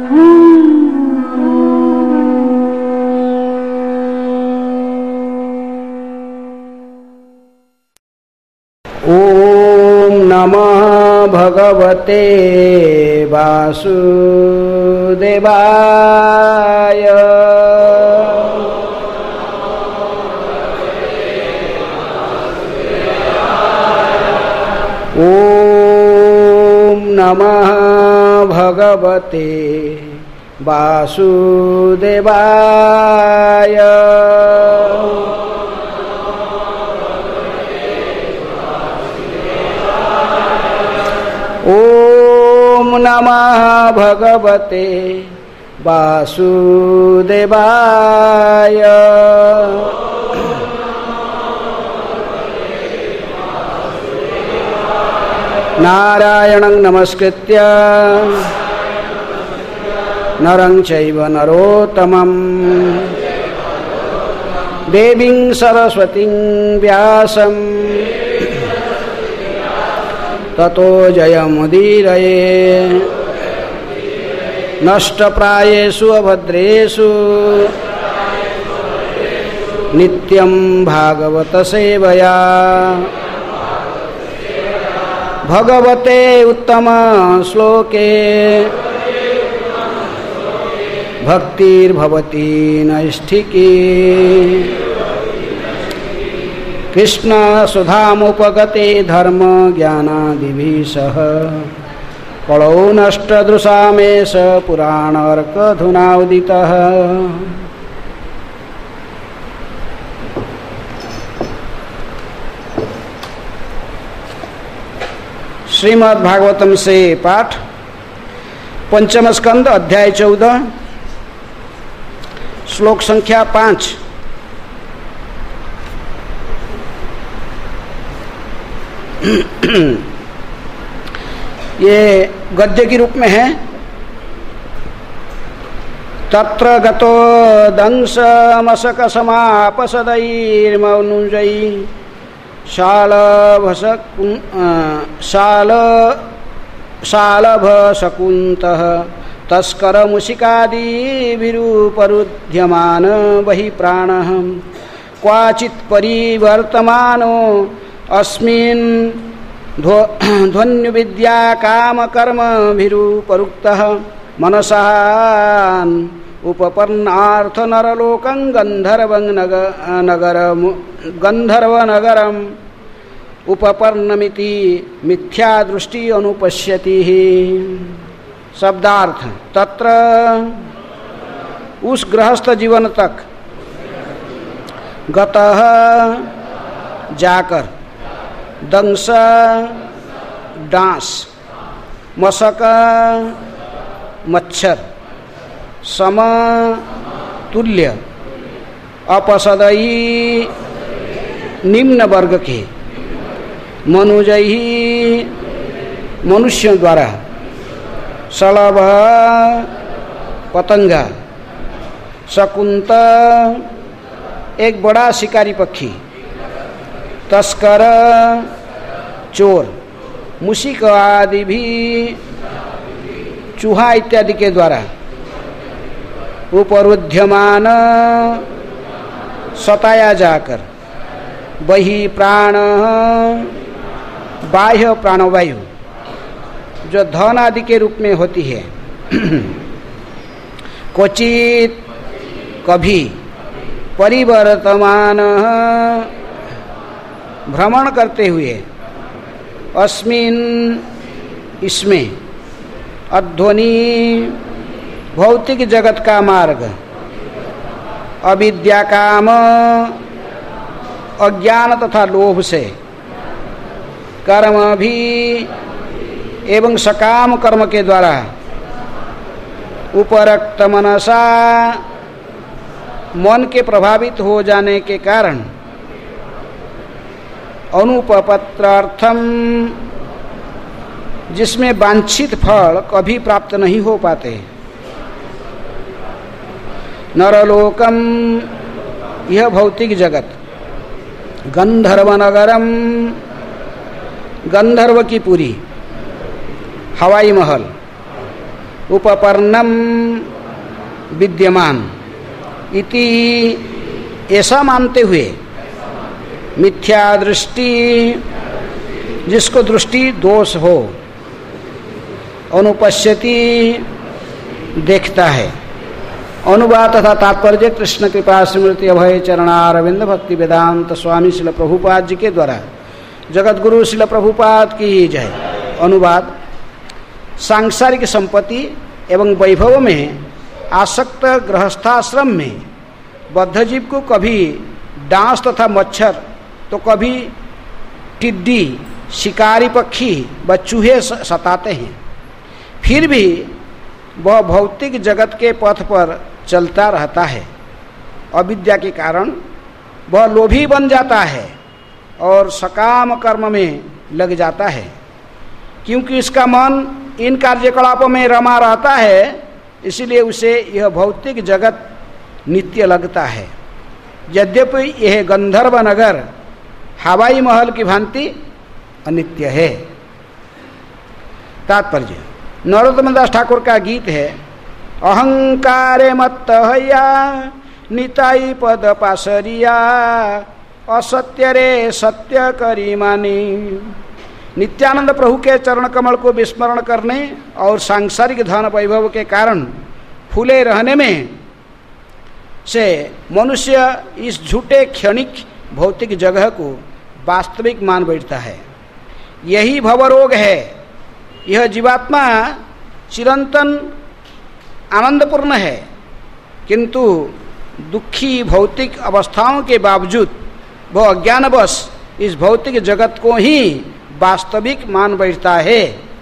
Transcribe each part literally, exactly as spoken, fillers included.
ओम नमः भगवते वासुदेवाय। ओम नमः भगवते वासुदेवाय। ओम नमः भगवते वासुदेवाय। नारायणं नमस्कृत्य नरं चैव नरोत्तमं देवीं सरस्वतीं व्यासं ततो जयमुदीरये। नष्टप्रायेषु अभद्रेषु नित्यं भागवत सेवया भगवते उत्तम श्लोके भक्तिर्भवति नैष्ठिकी। कृष्ण सुधामुपगते धर्म ज्ञानादिभिः सह कलौ नष्टदृशामेष पुराणार्कधुनाउदितः। श्रीमद् भागवतम से पाठ, पंचम स्कंद, अध्याय चौदह, श्लोक संख्या पांच। ये गद्य के रूप में है। तत्र गतो दंश मशक समापसदैर्मनुजै शाल शालभशकुन्तः तस्करमुशिकादिभिरुपरुध्यमान वहि प्राणः क्वाचित् परिवर्तमानो अस्मिन् ध्वन्युविद्या कामकर्मभिरुपरुक्तः मनसान् उपपन्नार्थ नरलोकं गन्धर्वं नगरं गन्धर्वनगरम् उपपन्नमिति मिथ्या दृष्टि अनुपश्यति। शब्दार्थ: तत्र उस गृहस्थ जीवन तक गतः जाकर, दंश डांस, मशक मच्छर, सम तुल्य, अपसदई निम्न वर्ग के, मनुजई मनुष्यों द्वारा, शलभ पतंगा, शकुंत एक बड़ा शिकारी पक्षी, तस्कर चोर, मुशिक आदि भी चूहा इत्यादि के द्वारा, उपरुध्यमान सताया जाकर, बहि प्राण बाह्य प्राणवायु जो धन आदि के रूप में होती है, क्वचित कभी, परिवर्तमान भ्रमण करते हुए, अस्मिन् इसमें, अध्वनि भौतिक जगत का मार्ग, अविद्या काम अज्ञान तथा लोभ से, कर्म भी एवं सकाम कर्म के द्वारा, उपरक्त मनसा मन के प्रभावित हो जाने के कारण, अनुपपत्रार्थम जिसमें वांछित फल कभी प्राप्त नहीं हो पाते, नरलोकम यह भौतिक जगत, गंधर्व नगरम गंधर्व की पुरी, हवाई महल, उपपन्नम विद्यमान इति ऐसा मानते हुए मिथ्या दृष्टि, जिसको दृष्टि दोष हो, अनुपश्यति देखता है। अनुवाद तथा तात्पर्य कृष्ण कृपा स्मृति अभय चरणारविंद भक्ति वेदांत स्वामी श्रील प्रभुपाद जी के द्वारा जगत गुरु श्रील प्रभुपाद की जय। अनुवाद, सांसारिक संपत्ति एवं वैभव में आसक्त गृहस्थाश्रम में बद्धजीव को कभी डांस तथा मच्छर तो कभी टिड्डी, शिकारी पक्षी व चूहे सताते हैं, फिर भी वह भौतिक जगत के पथ पर चलता रहता है। अविद्या के कारण वह लोभी बन जाता है और सकाम कर्म में लग जाता है। क्योंकि इसका मन इन कार्यकलापों में रमा रहता है, इसलिए उसे यह भौतिक जगत नित्य लगता है। यद्यपि यह गंधर्व नगर हवाई महल की भांति अनित्य है। तात्पर्य, नरोत्तम दास ठाकुर का गीत है, अहंकारे मत्त हया निताई पद पासरिया असत्य रे सत्य करी मानी। नित्यानंद प्रभु के चरण कमल को विस्मरण करने और सांसारिक धन वैभव के कारण फूले रहने में से मनुष्य इस झूठे क्षणिक भौतिक जगह को वास्तविक मान बैठता है। यही भवरोग है। यह जीवात्मा चिरंतन आनंदपूर्ण है, किंतु दुखी भौतिक अवस्थाओं के बावजूद वह अज्ञानवश इस भौतिक जगत को ही वास्तविक मान बैठता है।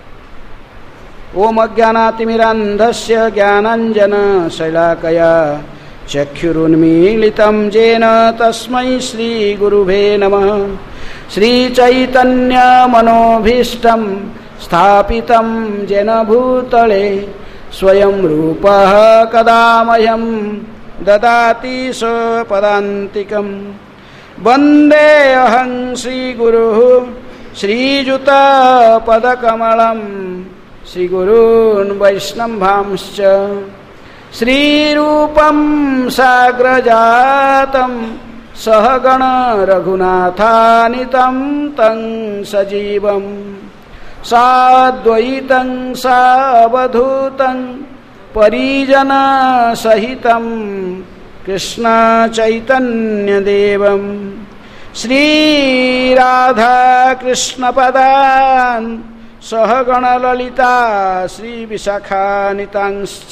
ओम अज्ञानातिमिरान्धस्य ज्ञानांजन शैलाकया चक्षुरुन्मीलितं येन तस्मै श्री गुरुभे नमः। श्री चैतन्य मनोभीष्टं स्थापितं येन भूतले स्वयं रूपः कदा मह्यं ददाति स्वपदान्तिकम्। वन्दे अहं श्रीगुरुः श्रीयुतपदकमलं श्रीगुरून् वैष्णवांश्च श्रीरूपं साग्रजातं सहगण रघुनाथानितं तं सजीवं साद्वैतं सावधूतं परिजनसहितं कृष्ण चैतन्यदेवं श्रीराधा कृष्णपदान् सहगण ललिता श्रीविशाखानितांश्च।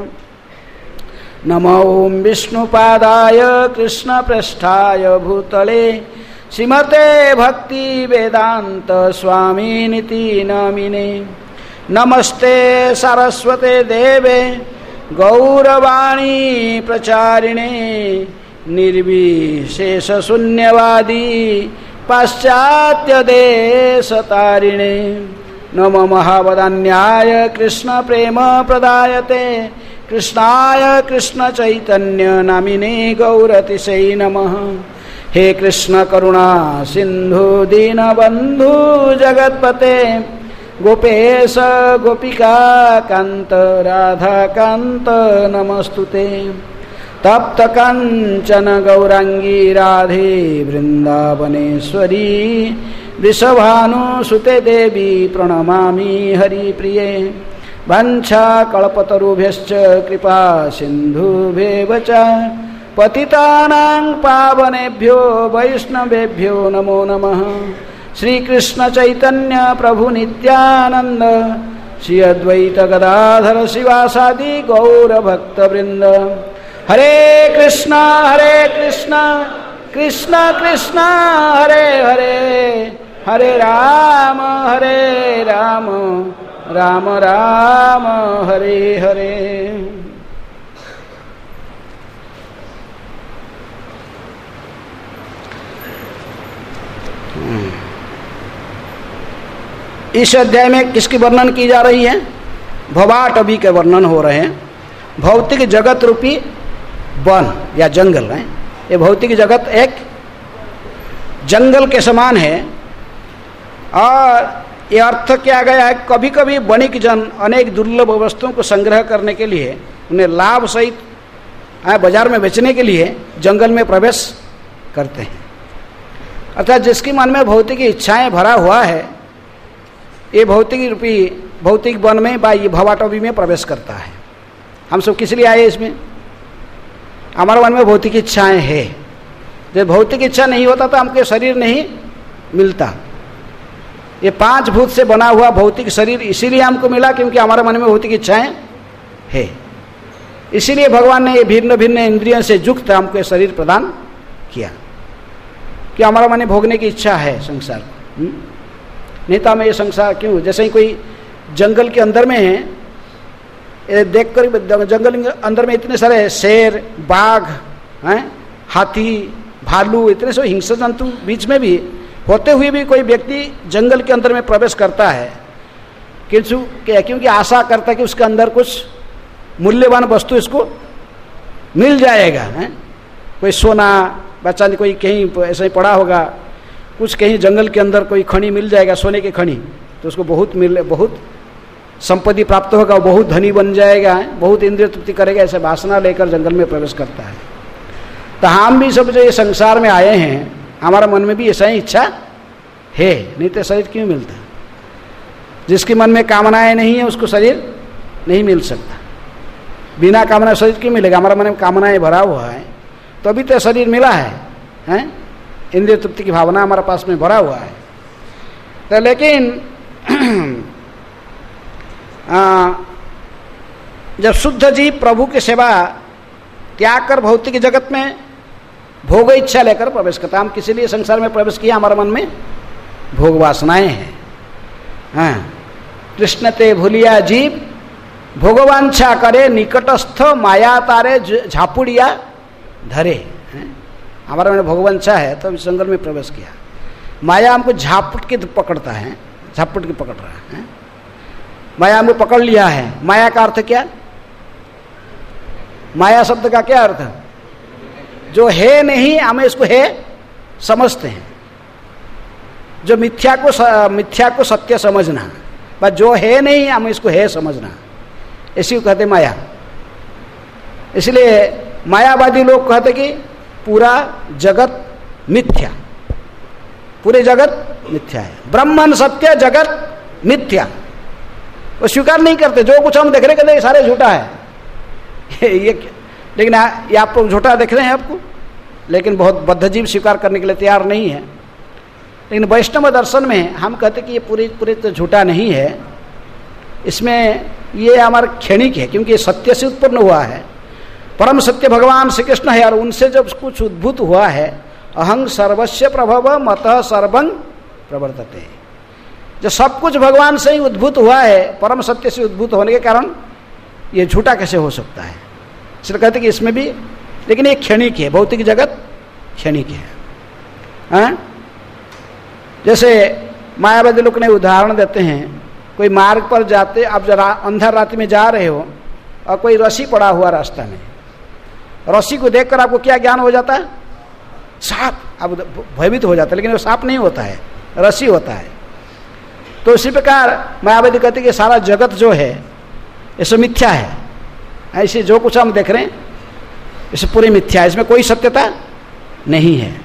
नमो विष्णुपादाय कृष्णप्रेष्ठाय भूतले श्रीमते भक्ति वेदांत स्वामिनिति नामिने। नमस्ते सरस्वते देवे गौरवाणी प्रचारिणे निर्विशेष शून्यवादी पाश्चात्य देशतारिणे। नमो महावदान्याय कृष्ण प्रेम प्रदायते कृष्णाय कृष्ण चैतन्य नामिने गौरतिशै नमः। हे कृष्ण करुणा सिंधु दीनबंधु जगत्पते गोपेश गोपिका कांत राधा कांत नमस्तुते। तप्त कांचन गौरांगी राधे वृंदावनेश्वरी वृषभानुसुते देवी प्रणमामि हरिप्रिये। वाञ्छाकल्पतरुभ्यश्च कृपा सिन्धुभ्येव च पतितानां पावनेभ्यो वैष्णवेभ्यो नमो नमः। श्री कृष्ण चैतन्य प्रभु नित्यानंद श्री अद्वैत गदाधर शिवासादि गौर भक्त वृंद। हरे कृष्णा हरे कृष्णा कृष्णा कृष्णा हरे हरे हरे राम हरे राम राम राम हरे हरे। इस अध्याय में किसकी वर्णन की जा रही है? भवाटवी के वर्णन हो रहे हैं। भौतिक जगत रूपी वन या जंगल है। ये भौतिक जगत एक जंगल के समान है और ये अर्थ किया गया है। कभी कभी वणिक जन अनेक दुर्लभ वस्तुओं को संग्रह करने के लिए, उन्हें लाभ सहित बाजार में बेचने के लिए जंगल में प्रवेश करते हैं। अर्थात जिसके मन में भौतिक इच्छाएं भरा हुआ है, ये भौतिक रूपी भौतिक वन में बा ये भवाटवी में प्रवेश करता है। हम सब किस लिए आए इसमें? हमारे मन में भौतिक इच्छाएं है। जब भौतिक इच्छा नहीं होता तो हमको शरीर नहीं मिलता। ये पांच भूत से बना हुआ भौतिक शरीर इसीलिए हमको मिला क्योंकि हमारे मन में भौतिक इच्छाएं है। इसीलिए भगवान ने ये भिन्न भिन्न इंद्रियों से युक्त हमको शरीर प्रदान किया कि हमारा मन में भोगने की इच्छा है संसार को। नहीं तो हमें ये संसार क्यों? जैसे ही कोई जंगल के अंदर में है, देख कर जंगल के अंदर में इतने सारे शेर, बाघ, हैं, हाथी, भालू, इतने सारे हिंसक जंतु बीच में भी होते हुए भी कोई व्यक्ति जंगल के अंदर में प्रवेश करता है क्योंकि आशा करता है कि उसके अंदर कुछ मूल्यवान वस्तु इसको मिल जाएगा। है कोई सोना बच्चा कोई कहीं ऐसा ही पड़ा होगा, कुछ कहीं जंगल के अंदर कोई खनी मिल जाएगा, सोने की खनी, तो उसको बहुत मिल बहुत संपत्ति प्राप्त होगा, बहुत धनी बन जाएगा, बहुत इंद्रिय तृप्ति करेगा, ऐसे वासना लेकर जंगल में प्रवेश करता है। तो हम भी सब जो ये संसार में आए हैं, हमारा मन में भी ऐसा ही इच्छा है, नहीं तो शरीर क्यों मिलता? जिसके मन में कामनाएं नहीं है उसको शरीर नहीं मिल सकता। बिना कामना शरीर क्यों मिलेगा? हमारा मन में कामनाएं भरा हुआ है तो अभी तो शरीर मिला है, हैं? इंद्रिय तृप्ति की भावना हमारे पास में भरा हुआ है। तो लेकिन आ, जब शुद्ध जीव प्रभु की सेवा त्याग कर भौतिक जगत में भोग इच्छा लेकर प्रवेश करता, हम किसी लिए संसार में प्रवेश किया? हमारे मन में भोग वासनाएं हैं। हाँ, कृष्ण ते भूलिया जीव भोगवांछा करे, निकटस्थ माया तारे झापुड़िया धरे। हमारे मन में भोगवांछा है तो जंगल में प्रवेश किया। माया हमको झापट के पकड़ता है, झापट के पकड़ रहा है। माया हमको पकड़ लिया है। माया का अर्थ क्या? माया शब्द का क्या अर्थ? जो है नहीं हमें इसको है समझते हैं। जो मिथ्या को मिथ्या को सत्य समझना, बस जो है नहीं हमें इसको है समझना, इसी को कहते माया। इसलिए मायावादी लोग कहते कि पूरा जगत मिथ्या, पूरे जगत मिथ्या है, ब्रह्मन सत्य जगत मिथ्या। वो स्वीकार नहीं करते। जो कुछ हम देख रहे कहते सारे झूठा है। ये लेकिन ये आप लोग झूठा देख रहे हैं आपको, लेकिन बहुत बद्धजीव स्वीकार करने के लिए तैयार नहीं है। लेकिन वैष्णव दर्शन में हम कहते कि ये पूरी पूरी तो झूठा नहीं है, इसमें ये हमारा क्षणिक है, क्योंकि ये सत्य से उत्पन्न हुआ है। परम सत्य भगवान श्री कृष्ण है और उनसे जब कुछ उद्भूत हुआ है, अहं सर्वस्य प्रभव मतः सर्वं प्रवर्तते। जो सब कुछ भगवान से ही उद्भूत हुआ है, परम सत्य से उद्भूत होने के कारण ये झूठा कैसे हो सकता है? इसलिए कहते कि इसमें भी, लेकिन ये क्षणिक है, भौतिक जगत क्षणिक है। हाँ? जैसे मायावादी लोग ने उदाहरण देते हैं, कोई मार्ग पर जाते, आप जरा अंधर रात्रि में जा रहे हो और कोई रस्सी पड़ा हुआ रास्ता में, रस्सी को देखकर आपको क्या ज्ञान हो जाता है? सांप। आप भयभीत हो जाता है, लेकिन वो सांप नहीं होता है, रस्सी होता है। तो इसी प्रकार मायावादी कहते कि सारा जगत जो है ये सब मिथ्या है। ऐसे जो कुछ हम देख रहे हैं इसे पूरी मिथ्या है, इसमें कोई सत्यता नहीं है।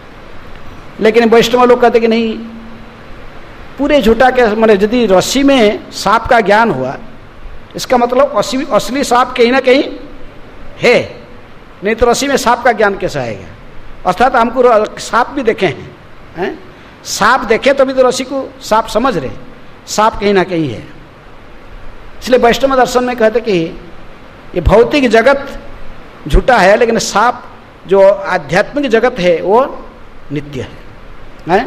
लेकिन वैष्णव लोग कहते कि नहीं, पूरे झूठा के मतलब यदि रस्सी में सांप का ज्ञान हुआ, इसका मतलब असली असली सांप कहीं ना कहीं है, नहीं तो रस्सी में सांप का ज्ञान कैसा आएगा? अर्थात हमको सांप भी देखे हैं, हैं? सांप देखे तभी तो रस्सी को सांप समझ रहे, सांप कहीं ना कहीं है। इसलिए वैष्णव दर्शन में कहते कि ये भौतिक जगत झूठा है, लेकिन सांप जो आध्यात्मिक जगत है वो नित्य है, हैं?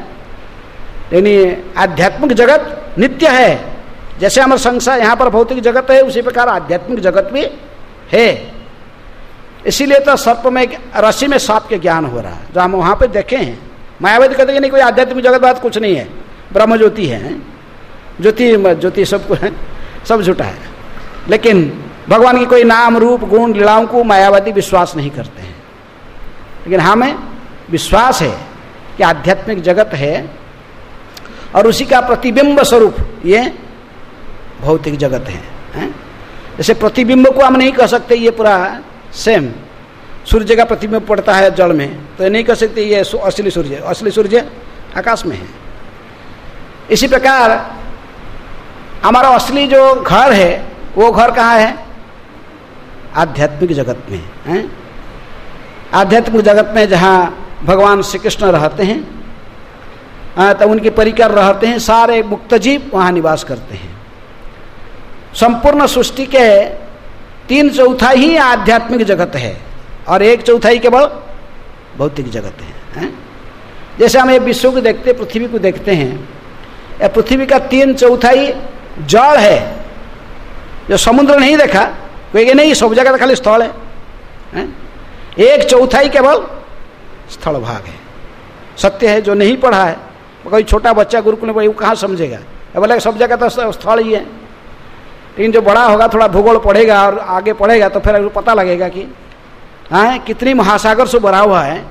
यानी आध्यात्मिक जगत नित्य है। जैसे हमारा संसार यहाँ पर भौतिक जगत है, उसी प्रकार आध्यात्मिक जगत भी है। इसीलिए तो सर्प में रस्सी में सांप के ज्ञान हो रहा है, जो हम वहाँ पे देखे हैं। मायावादी कहते हैं नहीं, कोई आध्यात्मिक जगत बात कुछ नहीं है, ब्रह्म ज्योति है, ज्योति ज्योति सब है, सब झूठा है। लेकिन भगवान की कोई नाम रूप गुण लीलाओं को मायावादी विश्वास नहीं करते हैं। लेकिन हमें विश्वास है कि आध्यात्मिक जगत है और उसी का प्रतिबिंब स्वरूप ये भौतिक जगत है, है? जैसे प्रतिबिंब को हम नहीं कह सकते ये पूरा सेम, सूर्य का प्रतिबिंब पड़ता है जल में, तो ये नहीं कह सकते ये असली सूर्य, असली सूर्य आकाश में है। इसी प्रकार हमारा असली जो घर है वो घर कहाँ है? आध्यात्मिक जगत में है। आध्यात्मिक जगत में जहाँ भगवान श्री कृष्ण रहते हैं, तो उनके परिकर रहते हैं, सारे मुक्त जीव वहाँ निवास करते हैं। संपूर्ण सृष्टि के तीन चौथाई ही आध्यात्मिक जगत है और एक चौथाई केवल भौतिक जगत है, है? जैसे हम ये विश्व को देखते, पृथ्वी को देखते हैं, यह पृथ्वी का तीन चौथाई जड़ है, जो समुद्र नहीं देखा कोई नहीं, सब जगह तो खाली स्थल है, है? एक चौथाई केवल स्थल भाग है। सत्य है, जो नहीं पढ़ा है, कोई छोटा बच्चा गुरुकुल में पढ़े वो कहाँ समझेगा, बोले सब जगह तो स्थल ही है। लेकिन जो बड़ा होगा, थोड़ा भूगोल पढ़ेगा और आगे पढ़ेगा तो फिर पता लगेगा कि हाँ कितनी महासागर से भरा हुआ है।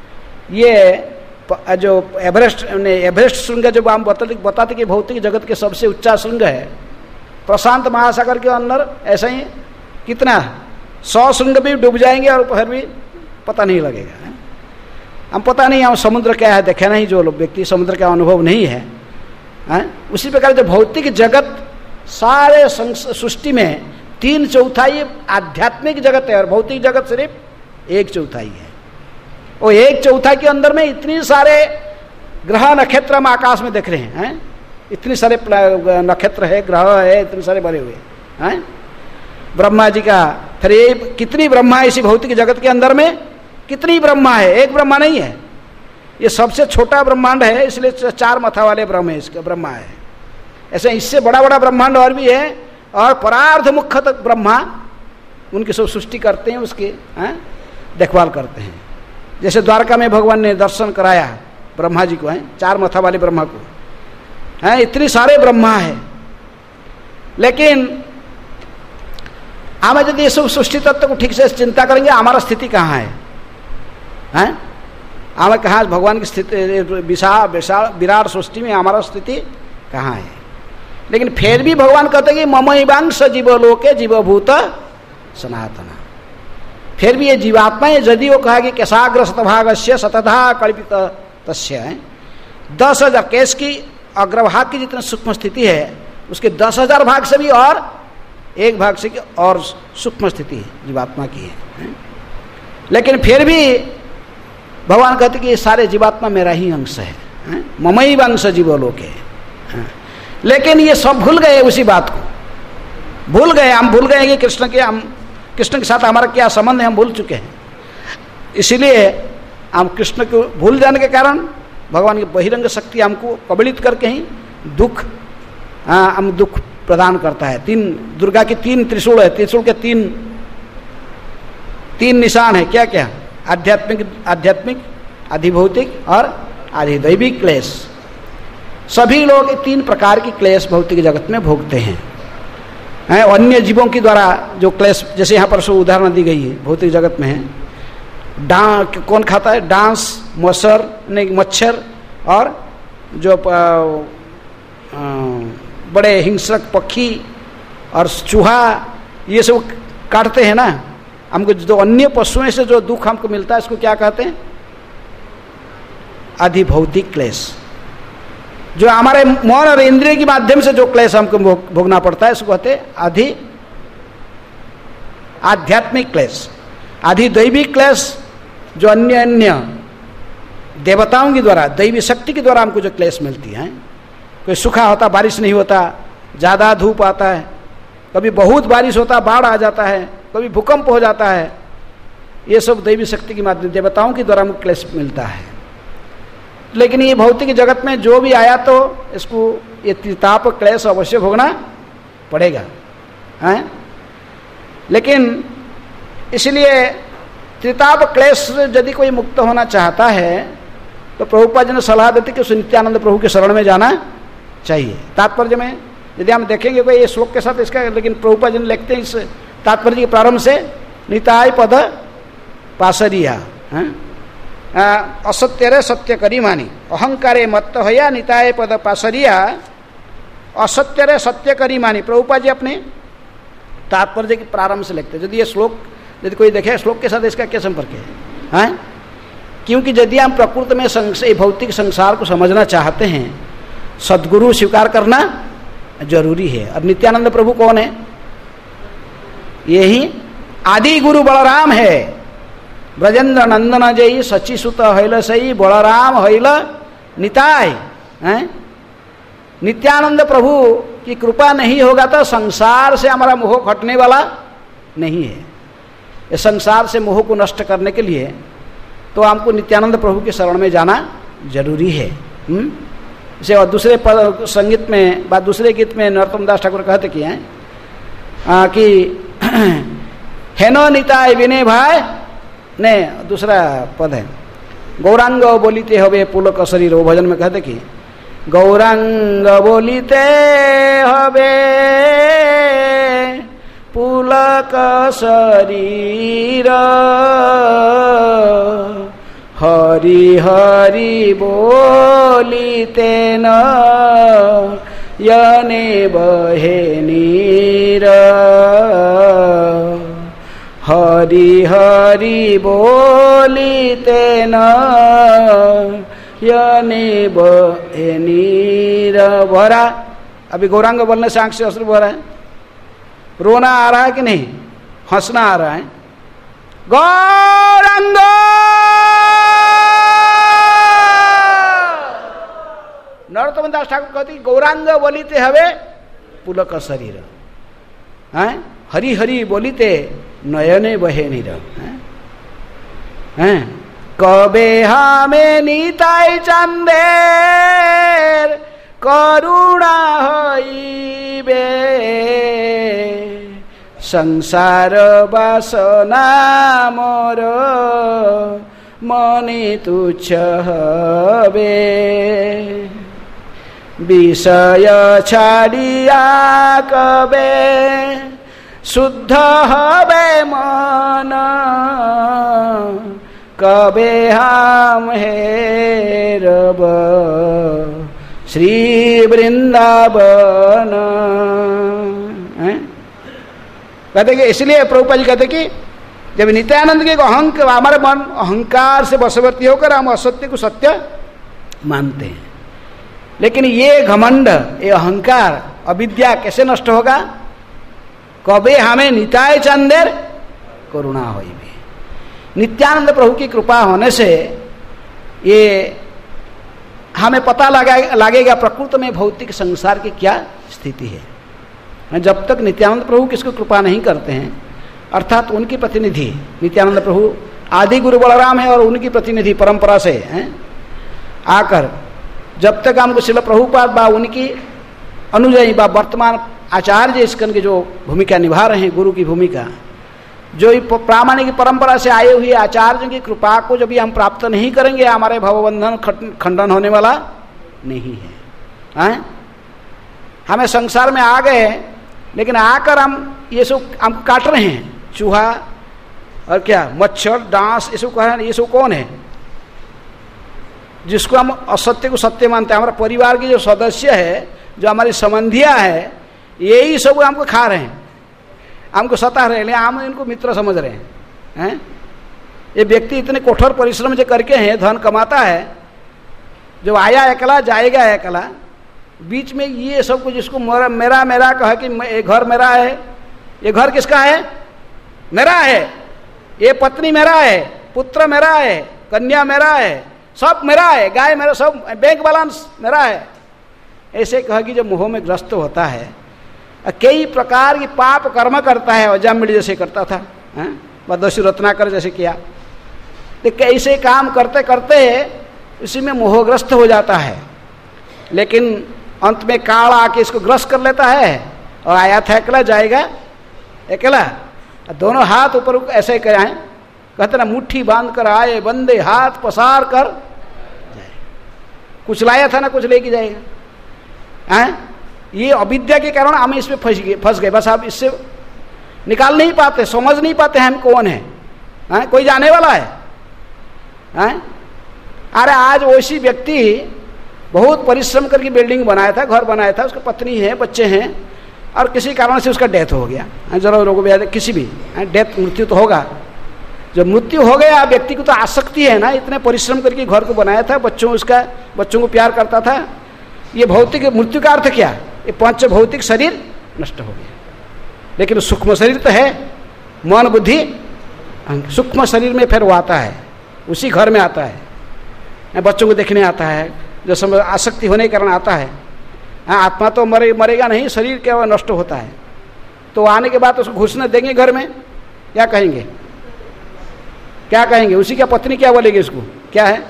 ये जो एवरेस्ट एवरेस्ट श्रृंग जो हम बताते बताते कि भौतिक जगत के सबसे ऊंचा श्रृंग है, प्रशांत महासागर के अंदर ऐसा ही कितना सौ श्रृंग भी डूब जाएंगे और फिर भी पता नहीं लगेगा, है? हम पता नहीं हम समुद्र क्या है, देखे नहीं जो लोग व्यक्ति, समुद्र का अनुभव नहीं है, है? उसी प्रकार जो भौतिक जगत सारे सृष्टि में तीन चौथाई आध्यात्मिक जगत है और भौतिक जगत सिर्फ एक चौथाई है। और एक चौथाई के अंदर में इतनी सारे ग्रह नक्षत्र हम आकाश में देख रहे हैं, हैं? इतने सारे नक्षत्र है, ग्रह है, इतने सारे बने हुए हैं। ब्रह्मा जी का फिर ये कितनी ब्रह्मा है इसी भौतिक जगत के अंदर में, कितनी ब्रह्मा है, एक ब्रह्मा नहीं है। ये सबसे छोटा ब्रह्मांड है, इसलिए चार मथा वाले ब्रह्म है, इसका ब्रह्मा है। ऐसे इससे बड़ा बड़ा ब्रह्मांड और भी है, और परार्ध मुख्य तक ब्रह्मा उनकी सब सृष्टि करते हैं, उसकी देखभाल करते हैं। जैसे द्वारका में भगवान ने दर्शन कराया ब्रह्मा जी को, है चार मथा वाले ब्रह्मा को, है इतने सारे ब्रह्मा है। लेकिन हम यदि ये सब सृष्टि तत्व को ठीक से चिंता करेंगे, हमारा स्थिति कहाँ है, हैं? हमें कहाँ भगवान की स्थिति, विशाल विशाल विराट सृष्टि में हमारा स्थिति कहाँ है? लेकिन फिर भी भगवान कहते हैं कि ममैवांश जीवलोके जीवभूत सनातना। फिर भी ये जीवात्मा है, यदि वो कहा कि केशाग्र शतभागस्य शतधा कल्पित तस्य है, दस हजार केश की अग्रभाग की जितनी सूक्ष्म स्थिति है उसके दस हजार भाग से भी और एक भाग से और सूक्ष्म स्थिति जीवात्मा की है, है? लेकिन फिर भी भगवान कहते कि ये सारे जीवात्मा मेरा ही अंश है, है? ममैवांश जीवलोके। लेकिन ये सब भूल गए उसी बात को, भूल गए हम भूल गए कि कृष्ण के हम कृष्ण के साथ हमारा क्या संबंध है, हम भूल चुके हैं। इसीलिए हम कृष्ण को भूल जाने के कारण भगवान की बहिरंग शक्ति हमको कबलित करके ही दुख हाँ हम दुख प्रदान करता है। तीन दुर्गा की तीन त्रिशूल है, त्रिशूल के तीन तीन निशान है, क्या क्या? आध्यात्मिक आध्यात्मिक अधिभौतिक और अधिदैविक क्लेश। सभी लोग तीन प्रकार की क्लेश भौतिक जगत में भोगते हैं, हैं? अन्य जीवों के द्वारा जो क्लेश, जैसे यहाँ पर सो उदाहरण दी गई है भौतिक जगत में है, डां कौन खाता है? डांस, मच्छर नहीं मच्छर और जो प, आ, बड़े हिंसक पक्षी और चूहा, ये सब काटते हैं ना हमको। जो अन्य पशुओं से जो दुख हमको मिलता है इसको क्या कहते हैं? अधिभौतिक क्लेश। जो हमारे मन और इंद्रिय के माध्यम से जो क्लेश हमको भोगना पड़ता है इसको कहते हैं अधि आध्यात्मिक क्लेश। अधिदैविक क्लेश जो अन्य अन्य देवताओं के द्वारा, दैवी शक्ति के द्वारा हमको जो क्लेश मिलती है, कोई सूखा होता, बारिश नहीं होता, ज़्यादा धूप आता है, कभी बहुत बारिश होता, बाढ़ आ जाता है, कभी भूकंप हो जाता है, ये सब दैवी शक्ति के माध्यम देवताओं के द्वारा हमको क्लेश मिलता है। लेकिन ये भौतिक जगत में जो भी आया तो इसको ये त्रिताप क्लेश अवश्य भोगना पड़ेगा, हैं? लेकिन इसलिए त्रिताप क्लेश से यदि कोई मुक्त होना चाहता है तो प्रभुपाद जी ने सलाह देती कि नित्यानंद प्रभु के शरण में जाना चाहिए। तात्पर्य में यदि हम देखेंगे तो ये श्लोक के साथ इसका, लेकिन प्रभुपाद जी ने लिखते हैं इस तात्पर्य के प्रारंभ से निताय पद पासरिया, हैं? असत्य सत्य करी मानी अहंकारे मत्त हया निताय पद पासरिया असत्य रे सत्य करी मानी। प्रभुपाद जी अपने तात्पर्य के प्रारंभ से लिखते। यदि ये श्लोक यदि कोई देखे श्लोक के साथ इसका क्या संपर्क है, हैं? क्योंकि यदि हम प्रकृति में संशय भौतिक संसार को समझना चाहते हैं, सद्गुरु स्वीकार करना जरूरी है। और नित्यानंद प्रभु कौन है? यही आदि गुरु बलराम है। ब्रजेंद्र नंदन जय सची सुत हैल सई बलराम हैल निताय। हैं? नित्यानंद प्रभु की कृपा नहीं होगा तो संसार से हमारा मोह हटने वाला नहीं है। ये संसार से मोह को नष्ट करने के लिए तो हमको नित्यानंद प्रभु के शरण में जाना जरूरी है। हुँ? इसे और दूसरे पद संगीत में बात दूसरे गीत में नरोत्तम दास ठाकुर कहते कि हैं कि हेनो निताय विनय भाई ने दूसरा पद है गौरांग बोलीते हवे पुलक शरीर। वो भजन में कहते कि गौरांग बोलीते हवे पुलक शरीर हरि हरि बोलीते न यने बहे नीर हरि हरि बोलीते न यने बहे नीर। भरा अभी गौरांग बोलने से आंख से अश्रु बह रहा है, रोना आ रहा है कि नहीं, हंसना आ रहा है। गौरांग नरोत्तम दास ठाकुर कहती गौरांग बोलीते हवे पुलक शरीर हैं हरि हरि बोलीते नयने बहे नीर। हैं कबे हमें निताई चंदेर करुणा हईबे संसार बासना मोर मने तुच्छ हबे विषय छाड़िया कबे शुद्ध हबे मन कबे हम हेरब श्री वृंदावन। कहते कि इसलिए प्रभुपाद जी कहते कि जब नित्यानंद के अहंकार हमारे मन अहंकार से वशवर्ती होकर हम असत्य को सत्य मानते हैं, लेकिन ये घमंड ये अहंकार अविद्या कैसे नष्ट होगा? कबे हमें निताय चंदेर करुणा होई भी। नित्यानंद प्रभु की कृपा होने से ये हमें पता लगा लगेगा प्रकृति में भौतिक संसार की क्या स्थिति है। जब तक नित्यानंद प्रभु किसको कृपा नहीं करते हैं, अर्थात उनकी प्रतिनिधि नित्यानंद प्रभु आदि गुरु बलराम है और उनकी प्रतिनिधि परंपरा से हैं आकर जब तक हमको शिल प्रभुपाद बा उनकी अनुयायी बा वर्तमान आचार्य इसकन की जो भूमिका निभा रहे हैं, गुरु की भूमिका, जो प्रामाणिक परंपरा से आए हुए आचार्य की कृपा को जब भी हम प्राप्त नहीं करेंगे हमारे भवबंधन खंडन होने वाला नहीं है। हैं? हमें संसार में आ गए लेकिन आकर हम ये सब हम काट रहे हैं, चूहा और क्या मच्छर डांस ये सब कह रहे हैं। ये सब कौन है जिसको हम असत्य को सत्य मानते हैं? हमारे परिवार के जो सदस्य है, जो हमारी संबंधियां है, यही सब हमको खा रहे हैं, हमको सता रहे हैं, हम इनको मित्र समझ रहे हैं। हैं? ये व्यक्ति इतने कठोर परिश्रम जो करके हैं, धन कमाता है, जो आया अकेला जाएगा अकेला, बीच में ये सब कुछ जिसको मेरा मेरा मेरा कहा कि ये घर मेरा है, ये घर किसका है? मेरा है। ये पत्नी मेरा है, पुत्र मेरा है, कन्या मेरा है, सब मेरा है, गाय मेरा, सब बैंक बैलेंस मेरा है। ऐसे कह कि जब मोह में ग्रस्त होता है, कई प्रकार की पाप कर्म करता है, अजामिल जैसे करता था, बदस्यु रत्नाकर जैसे किया, तो कैसे काम करते करते इसी में मोहग्रस्त हो जाता है। लेकिन अंत में काल आके इसको ग्रस्त कर लेता है और आया था अकेला जाएगा अकेला, दोनों हाथ ऊपर ऐसे कराएं, कहते ना मुट्ठी बांध कर आए बंदे हाथ पसार कर जाए। कुछ लाया था ना कुछ लेके जाएगा। हैं? ये अविद्या के कारण हम इसमें फंस गए फंस गए बस आप इससे निकाल नहीं पाते, समझ नहीं पाते हम कौन है। हैं? कोई जाने वाला है? हैं? अरे आज वैसी व्यक्ति बहुत परिश्रम करके बिल्डिंग बनाया था, घर बनाया था, उसकी पत्नी है, बच्चे हैं, और किसी कारण से उसका डेथ हो गया। जरा लोगों को किसी भी डेथ, मृत्यु तो होगा। जब मृत्यु हो गया व्यक्ति को तो आसक्ति है ना, इतने परिश्रम करके घर को बनाया था, बच्चों उसका बच्चों को प्यार करता था। ये भौतिक मृत्यु का अर्थ क्या? ये पंच भौतिक शरीर नष्ट हो गया, लेकिन सूक्ष्म शरीर तो है, मन बुद्धि। सूक्ष्म शरीर में फिर वो आता है, उसी घर में आता है, बच्चों को देखने आता है, जो समय आसक्ति होने के कारण आता है। हाँ, आत्मा तो मरे मरेगा नहीं, शरीर क्या नष्ट होता है। तो आने के बाद उसको घुसने देंगे घर में, क्या कहेंगे? क्या कहेंगे? उसी का पत्नी क्या बोलेगी उसको? क्या है?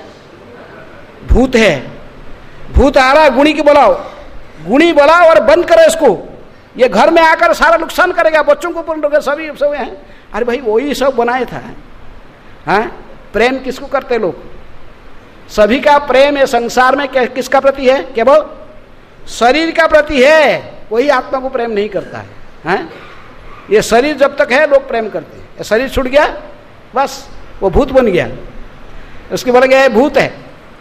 भूत है, भूत आ रहा है, गुणी की बुलाओ, गुणी बुलाओ और बंद करो इसको, ये घर में आकर सारा नुकसान करेगा, बच्चों को पूर्ण सभी सब हैं। अरे भाई वही सब बनाए था। हाँ, प्रेम किसको करते लोग? सभी का प्रेम ये संसार में किसका प्रति है? केवल शरीर का प्रति है, वही आत्मा को प्रेम नहीं करता है। हाँ? ये शरीर जब तक है लोग प्रेम करते हैं, ये शरीर छूट गया बस वो भूत बन गया, उसके बोला गया भूत है।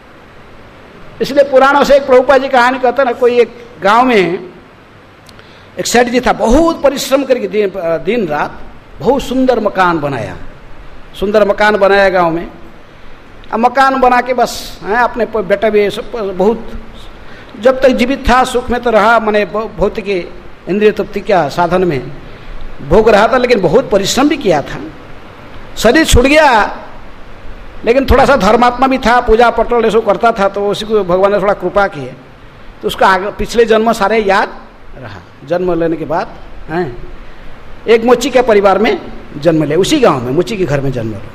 इसलिए पुराणों से एक प्रभुपाद जी कहानी कहता ना, कोई एक गांव में एक सेठ जी था, बहुत परिश्रम करके दिन, दिन रात बहुत सुंदर मकान बनाया, सुंदर मकान बनाया गांव में। अब मकान बना के बस है, अपने बेटा भी बहुत जब तक जीवित था सुख में तो रहा, माने भौतिक इंद्रिय तृप्ति क्या साधन में भोग रहा था, लेकिन बहुत परिश्रम भी किया था। शरीर छूट गया, लेकिन थोड़ा सा धर्मात्मा भी था, पूजा पटल ऐसा करता था, तो उसी को भगवान ने थोड़ा कृपा की है, तो उसका आगे पिछले जन्म सारे याद रहा। जन्म लेने के बाद हैं एक मोची के परिवार में जन्म ले, उसी गांव में मोची के घर में जन्म लिया,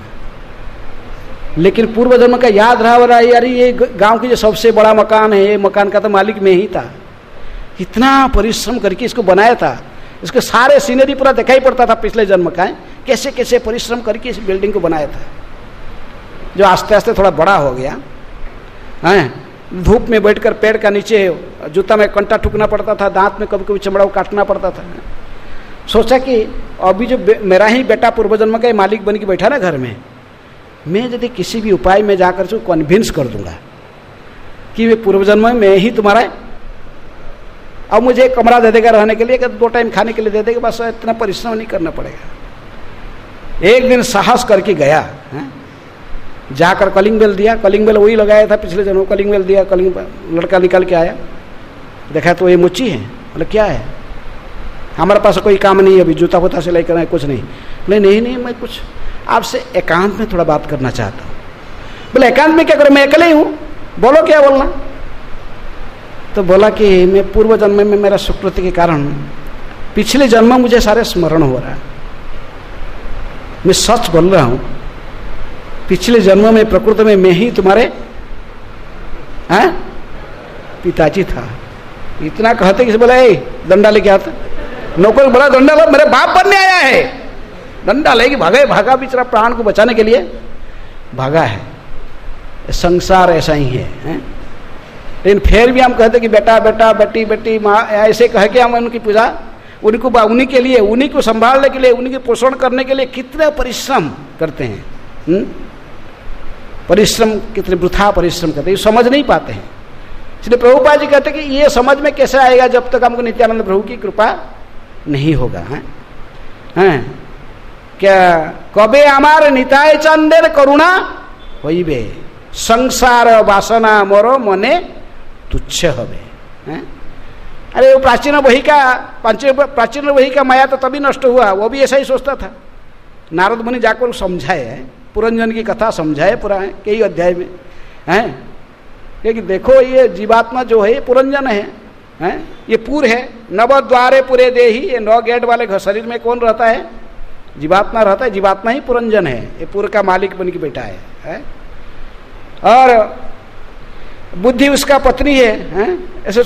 लेकिन पूर्व जन्म का याद रहा। हो रहा है यार, ये गांव की जो सबसे बड़ा मकान है, ये मकान का तो मालिक मैं ही था, इतना परिश्रम करके इसको बनाया था, इसके सारे सीनरी पूरा दिखाई पड़ता था पिछले जन्म का, कैसे कैसे परिश्रम करके इस बिल्डिंग को बनाया था, जो आस्ते आस्ते थोड़ा बड़ा हो गया। हैं धूप में बैठकर पेड़ का नीचे जूता में कंटा ठुकना पड़ता था, दांत में कभी कभी चमड़ा को काटना पड़ता था। सोचा कि अभी जो मेरा ही बेटा पूर्व जन्म का मालिक बन के बैठा ना घर में, मैं यदि किसी भी उपाय में जाकर उसको कन्विंस कर दूंगा कि वे पूर्व जन्म में मैं ही तुम्हारा है, अब मुझे एक कमरा दे देगा रहने के लिए, दो टाइम खाने के लिए दे देगा, बस इतना परिश्रम नहीं करना पड़ेगा। एक दिन साहस करके गया, है? जाकर कलिंग बेल दिया, कलिंग बेल वही लगाया था पिछले जन्म, कलिंग बेल दिया, कलिंग लड़का निकल के आया, देखा तो ये मुच्ची है। बोले क्या है? हमारे पास कोई काम नहीं है अभी, जूता वूता सिलाई करना है, कुछ नहीं। बोले नहीं नहीं मैं कुछ आपसे एकांत में थोड़ा बात करना चाहता हूँ। बोले एकांत में क्या करूँ, मैं अकेले ही हूँ, बोलो क्या बोलना। तो बोला कि मैं पूर्व जन्म में मेरा सुकृति के कारण पिछले जन्म में मुझे सारे स्मरण हो रहा है, मैं सच बोल रहा हूँ, पिछले जन्म में प्रकृति में मैं ही तुम्हारे हैं पिताजी था। इतना कहते किसी बोला ए डंडा लेके आता, नौकर बोला डंडा लो, मेरे बाप बनने आया है, डंडा लेके भागा भागा बेचारा प्राण को बचाने के लिए भागा है। संसार ऐसा ही है, है? लेकिन फिर भी हम कहते कि बेटा बेटा बेटी बेटी माँ ऐसे कह के हम उनकी पूजा, उनको उन्हीं के लिए, उन्हीं को संभालने के लिए, उन्हीं को पोषण करने के लिए कितना परिश्रम करते हैं। हुँ? परिश्रम कितने वृथा परिश्रम करते हैं, समझ नहीं पाते हैं। इसलिए प्रभुपाद जी कहते हैं कि ये समझ में कैसे आएगा जब तक हमको नित्यानंद प्रभु की कृपा नहीं होगा। हैं हैं क्या कबे हमार निताय चंदेर करुणा होइबे, संसार वासना मोरो मने तुच्छ हवे। हैं अरे वो प्राचीन वही का प्राचीन वही का माया तो तभी नष्ट हुआ, वो भी ऐसा ही सोचता था। नारद मुनि जाकर समझाए, पुरंजन की कथा समझाए पूरा है कई अध्याय में, हैं क्योंकि देखो ये जीवात्मा जो है ये पुरंजन है, हैं ये पूर है, नव द्वारे पूरे देही, ये नौ गेट वाले घर शरीर में कौन रहता है? जीवात्मा रहता है, जीवात्मा ही पुरंजन है, ये पूर का मालिक बन के बैठा है, है? और बुद्धि उसका पत्नी है, हैं ऐसे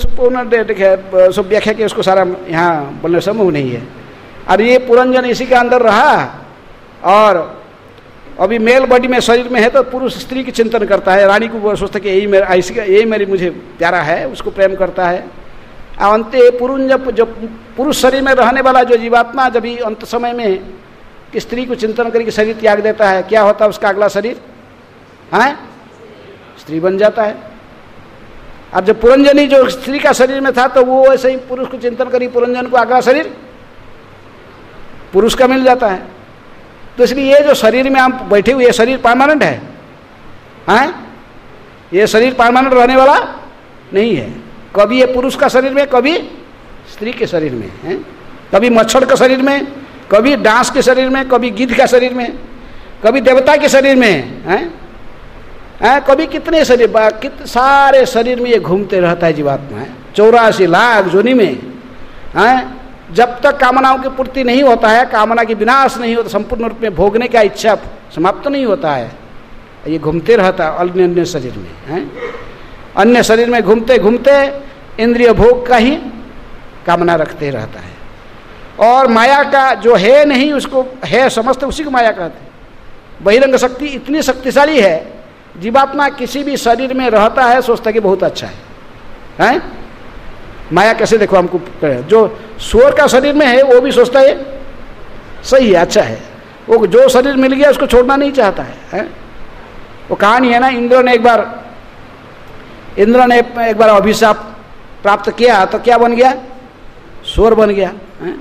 सब व्याख्या के उसको सारा यहाँ बोलने संभव नहीं है। और ये पुरंजन इसी के अंदर रहा, और अभी मेल बॉडी में शरीर में है तो पुरुष स्त्री की चिंतन करता है, रानी को सोचता है कि यही मेरा ऐसी यही मेरी मुझे प्यारा है, उसको प्रेम करता है। अंत पुरुष जब जो पुरुष शरीर में रहने वाला जो जीवात्मा जब ही अंत समय में स्त्री को चिंतन करके शरीर त्याग देता है, क्या होता है उसका अगला शरीर? है स्त्री बन जाता है। अब जब पुरंजनी जो स्त्री का शरीर में था तो वो ऐसे ही पुरुष को चिंतन करी, पुरंजन को अगला शरीर पुरुष का मिल जाता है। तो इसलिए ये जो शरीर में हम बैठे हुए, ये शरीर परमानेंट है, हैं? ये शरीर परमानेंट रहने वाला नहीं है। कभी ये पुरुष का शरीर में, कभी स्त्री के शरीर में है, कभी मच्छर के शरीर में, कभी डांस के शरीर में, कभी गिद्ध का शरीर में, कभी देवता के शरीर में है, है? कभी कितने शरीर, कितने सारे शरीर में ये घूमते रहता है जीवात्मा है। चौरासी लाख जोनि में है। जब तक कामनाओं की पूर्ति नहीं होता है, कामना की विनाश नहीं होता, संपूर्ण रूप में भोगने का इच्छा समाप्त नहीं होता है, ये घूमते रहता है अन्य अन्य शरीर में है। अन्य शरीर में घूमते घूमते इंद्रिय भोग का ही कामना रखते रहता है। और माया का जो है नहीं उसको है समझते, उसी को माया कहते हैं। बहिरंग शक्ति इतनी शक्तिशाली है, जीवात्मा किसी भी शरीर में रहता है सोचता कि बहुत अच्छा है, है? माया कैसे देखो हमको, जो सूअर का शरीर में है वो भी सोचता है सही है, अच्छा है। वो जो शरीर मिल गया उसको छोड़ना नहीं चाहता है, है? वो कहानी है ना, इंद्र ने एक बार इंद्र ने एक बार अभिशाप प्राप्त किया तो क्या बन गया? सूअर बन गया।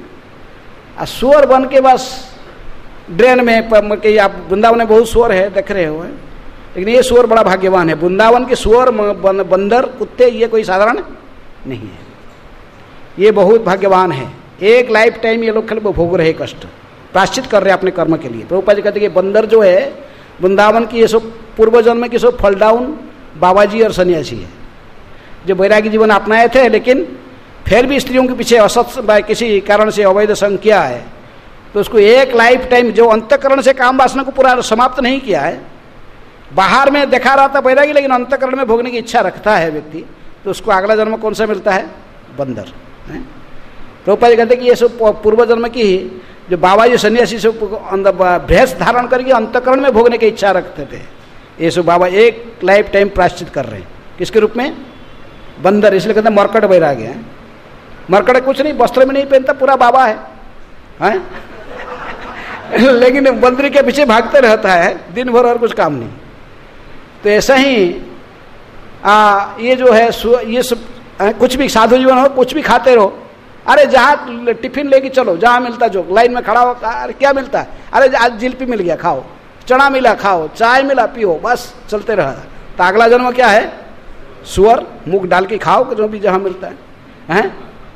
सूअर बन के बस ड्रेन में, आप वृंदावन में बहुत सूअर है देख रहे हो, लेकिन ये सूअर बड़ा भाग्यवान है। वृंदावन के सूअर, बंदर, कुत्ते ये कोई साधारण नहीं है, ये बहुत भाग्यवान है। एक लाइफ टाइम ये लोग खाली भोग रहे कष्ट, प्राश्चित कर रहे अपने कर्म के लिए। प्रभुपाद जी कहते हैं कि बंदर जो है वृंदावन की ये सब पूर्व जन्म की सब फलडाउन बाबाजी और सन्यासी है, जो वैरागी जीवन अपनाए थे, लेकिन फिर भी स्त्रियों के पीछे असत किसी कारण से अवैध संग किया है, तो उसको एक लाइफ टाइम जो अंतःकरण से काम वासना को पूरा समाप्त नहीं किया है, बाहर में देखा रहा था वैरागी, लेकिन अंतःकरण में भोगने की इच्छा रखता है व्यक्ति, तो उसको अगला जन्म कौन सा मिलता है? बंदर। प्रभुपाद जी कहते हैं कि ये सब पूर्व जन्म की जो बाबा जी सन्यासी से भेष धारण करके अंतःकरण में भोगने की इच्छा रखते थे, ये सब बाबा एक लाइफ टाइम प्रायश्चित कर रहे हैं। किसके रूप में? बंदर। इसलिए कहते हैं मरकट वैराग्य है। मरकट कुछ नहीं, वस्त्र में नहीं पहनता, पूरा बाबा है, है? लेकिन बंदरी के पीछे भागते रहता है दिन भर और कुछ काम नहीं। तो ऐसा ही आ, ये जो है ये सब आ, कुछ भी साधु जीवन हो, कुछ भी खाते रहो, अरे जहाँ टिफिन लेके चलो, जहाँ मिलता जो लाइन में खड़ा हो, अरे क्या मिलता है? अरे आज जिलेबी मिल गया खाओ, चना मिला खाओ, चाय मिला पियो, बस चलते रहा। तो अगला जन्म क्या है? सुअर, मुख डाल के खाओ जो भी जहाँ मिलता है, हैं?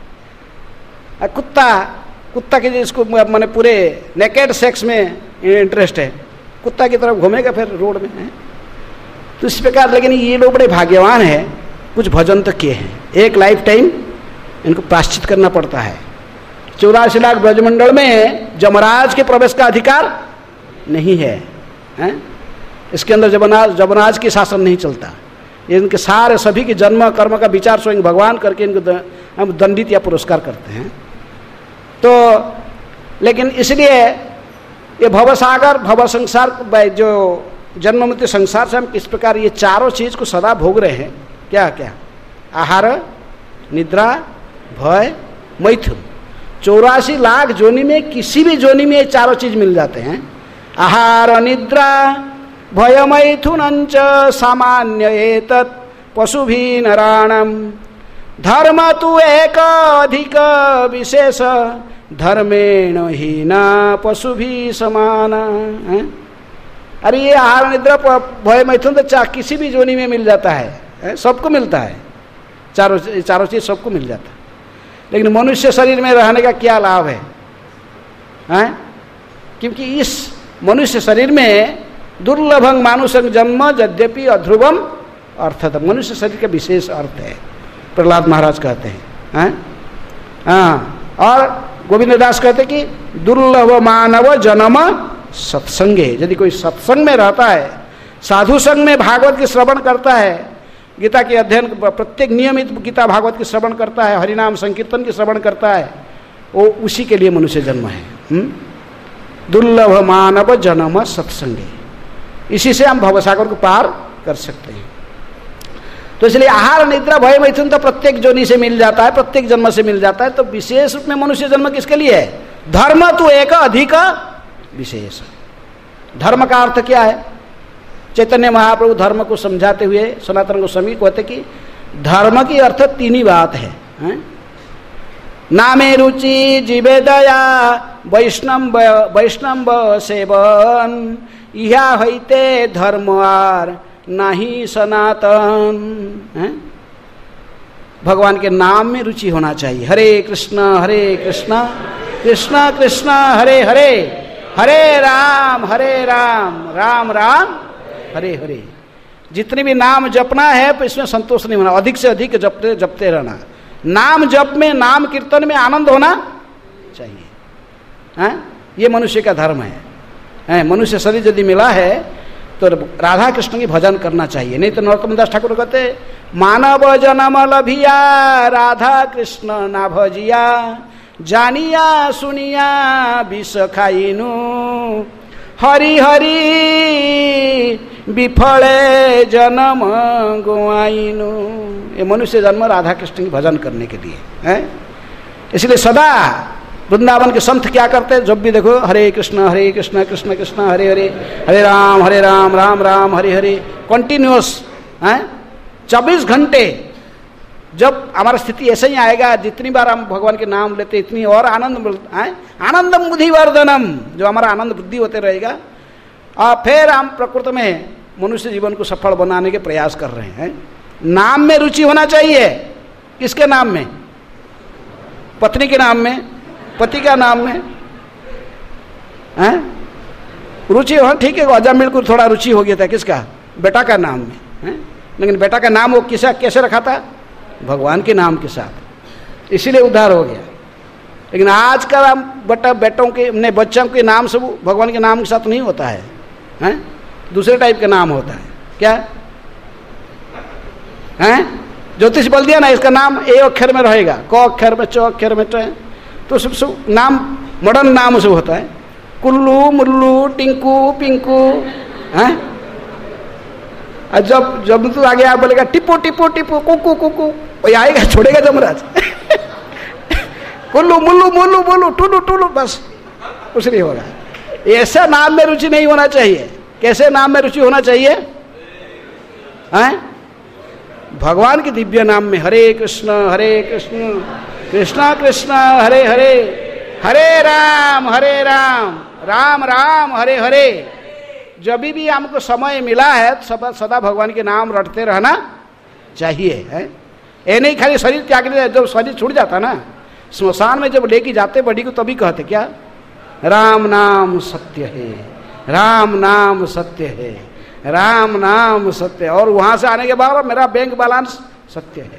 कुत्ता, कुत्ता के जिसको मैंने पूरे नेकेड सेक्स में इंटरेस्ट है, कुत्ता की तरफ घूमेगा फिर रोड में, है? तो इस प्रकार, लेकिन ये लोग बड़े भाग्यवान है, कुछ भजन तो किए हैं, एक लाइफ टाइम इनको प्रायश्चित करना पड़ता है। चौरासी लाख ब्रजमंडल में जमराज के प्रवेश का अधिकार नहीं है, हैं? इसके अंदर जबनाज जबनाज की शासन नहीं चलता। ये इनके सारे सभी के जन्म कर्म का विचार स्वयं भगवान करके इनको हम दंडित या पुरस्कार करते हैं। तो लेकिन इसलिए ये भवसागर, भव संसार, जो जन्म मृत्यु संसार से हम किस प्रकार ये चारों चीज को सदा भोग रहे हैं। क्या क्या? आहार, निद्रा, भय, मैथुन। चौरासी लाख जोनि में किसी भी जोनि में ये चारों चीज मिल जाते हैं। आहार, निद्रा, भय, मैथुन सामान्य एतत् पशुभि नराणम धर्म तु एक अधिक विशेष धर्मेण हीना पशुभि समान। अरे ये आहार, निद्रा, भय, मैथुन तो किसी भी जोनि में मिल जाता है, है? सबको मिलता है, चारों चारों चीज सबको मिल जाता है। लेकिन मनुष्य शरीर में रहने का क्या लाभ है, हैं? क्योंकि इस मनुष्य शरीर में दुर्लभं मानुषं जन्म यद्यपि अध्रुवम अर्थत, मनुष्य शरीर का विशेष अर्थ है, प्रहलाद महाराज कहते हैं, हैं? हाँ, और गोविंद दास कहते कि दुर्लभ मानव जन्म सत्संगे। यदि कोई सत्संग में रहता है, साधु संग में भागवत के श्रवण करता है, गीता के अध्ययन, प्रत्येक नियमित गीता भागवत के श्रवण करता है, हरिनाम संकीर्तन के श्रवण करता है, वो उसी के लिए मनुष्य जन्म है। हुँ? दुर्लभ मानव जन्म सत्संगे, इसी से हम भवसागर को पार कर सकते हैं। तो इसलिए आहार, निद्रा, भय, मैथुन तो प्रत्येक जोनि से मिल जाता है, प्रत्येक जन्म से मिल जाता है। तो विशेष रूप में मनुष्य जन्म किसके लिए है? धर्म तो एक अधिक विशेष। धर्म का अर्थ क्या है? चैतन्य महाप्रभु धर्म को समझाते हुए सनातन गोस्वामी कहते कि धर्म की अर्थ तीन ही बात है, है? नामे रुचि जीवे दया वैष्णव वैष्णव सेवन इहा हईते धर्म आर नाही सनातन, है? भगवान के नाम में रुचि होना चाहिए। हरे कृष्ण हरे कृष्ण कृष्ण कृष्ण हरे हरे हरे राम हरे राम राम राम हरे हरे। जितने भी नाम जपना है तो इसमें संतोष नहीं होना, अधिक से अधिक जपते जपते रहना। नाम जप में, नाम कीर्तन में आनंद होना चाहिए, हैं? ये मनुष्य का धर्म है, हैं? मनुष्य शरीर यदि मिला है तो राधा कृष्ण की भजन करना चाहिए। नहीं तो नरोत्तम दास ठाकुर कहते मानव जन्म लभिया राधा कृष्ण ना भजिया जानिया सुनिया विष खाइनु हरि हरि विफले जन्म गुआइनु। ये मनुष्य जन्म राधा कृष्ण की भजन करने के लिए है। इसलिए सदा वृंदावन के संत क्या करते हैं, जब भी देखो हरे कृष्ण हरे कृष्ण कृष्ण कृष्ण हरे हरे हरे राम हरे राम राम राम हरे हरे, कंटिन्यूअस है चौबीस घंटे। जब हमारा स्थिति ऐसे ही आएगा, जितनी बार हम भगवान के नाम लेते इतनी और आनंद मिलता है। आनंदम बुद्धिवर्धनम, जो हमारा आनंद बुद्धि होते रहेगा और फिर हम प्रकृति में मनुष्य जीवन को सफल बनाने के प्रयास कर रहे हैं। नाम में रुचि होना चाहिए। किसके नाम में? पत्नी के नाम में, पति का नाम में, हैं? रुचि हो ठीक है। अजामिल को थोड़ा रुचि हो गया था किसका? बेटा का नाम में, हैं? लेकिन बेटा का नाम वो किसा कैसे रखा था? भगवान के नाम के साथ, इसीलिए उद्धार हो गया। लेकिन आज का हम बेटा बेटों के अपने बच्चों के नाम से भगवान के नाम के साथ नहीं होता है, हैं? दूसरे टाइप का नाम होता है। क्या हैं? ज्योतिष बोल दिया ना इसका नाम ए अक्षर में रहेगा, क अक्षर में, च अक्षर में, ट, तो सब सब नाम मॉडर्न नाम से होता है। कुल्लू मुल्लू टिंकू पिंकू, हैं? और जब जब तू आगे आप बोलेगा टिप्पू टिप्पू टिप्पू कुकू कुकू, वही आएगा, छोड़ेगा जमराज। कुल्लू मुल्लू मुल्लू बोलू टुलू टुलू, बस कुछ नहीं होगा। ऐसा नाम में रुचि नहीं होना चाहिए। कैसे नाम में रुचि होना चाहिए? हैं? भगवान के दिव्य नाम में, हरे कृष्ण हरे कृष्ण कृष्ण कृष्ण हरे हरे हरे राम हरे राम राम राम हरे हरे। जब भी हमको समय मिला है तो सदा सदा भगवान के नाम रटते रहना चाहिए, है? ये नहीं खाली शरीर त्याग दे, जब शरीर छूट जाता ना स्मशान में जब लेके जाते बड़ी को, तभी कहते क्या? राम नाम सत्य है, राम नाम सत्य है, राम नाम सत्य। और वहां से आने के बाद मेरा बैंक बैलेंस सत्य है,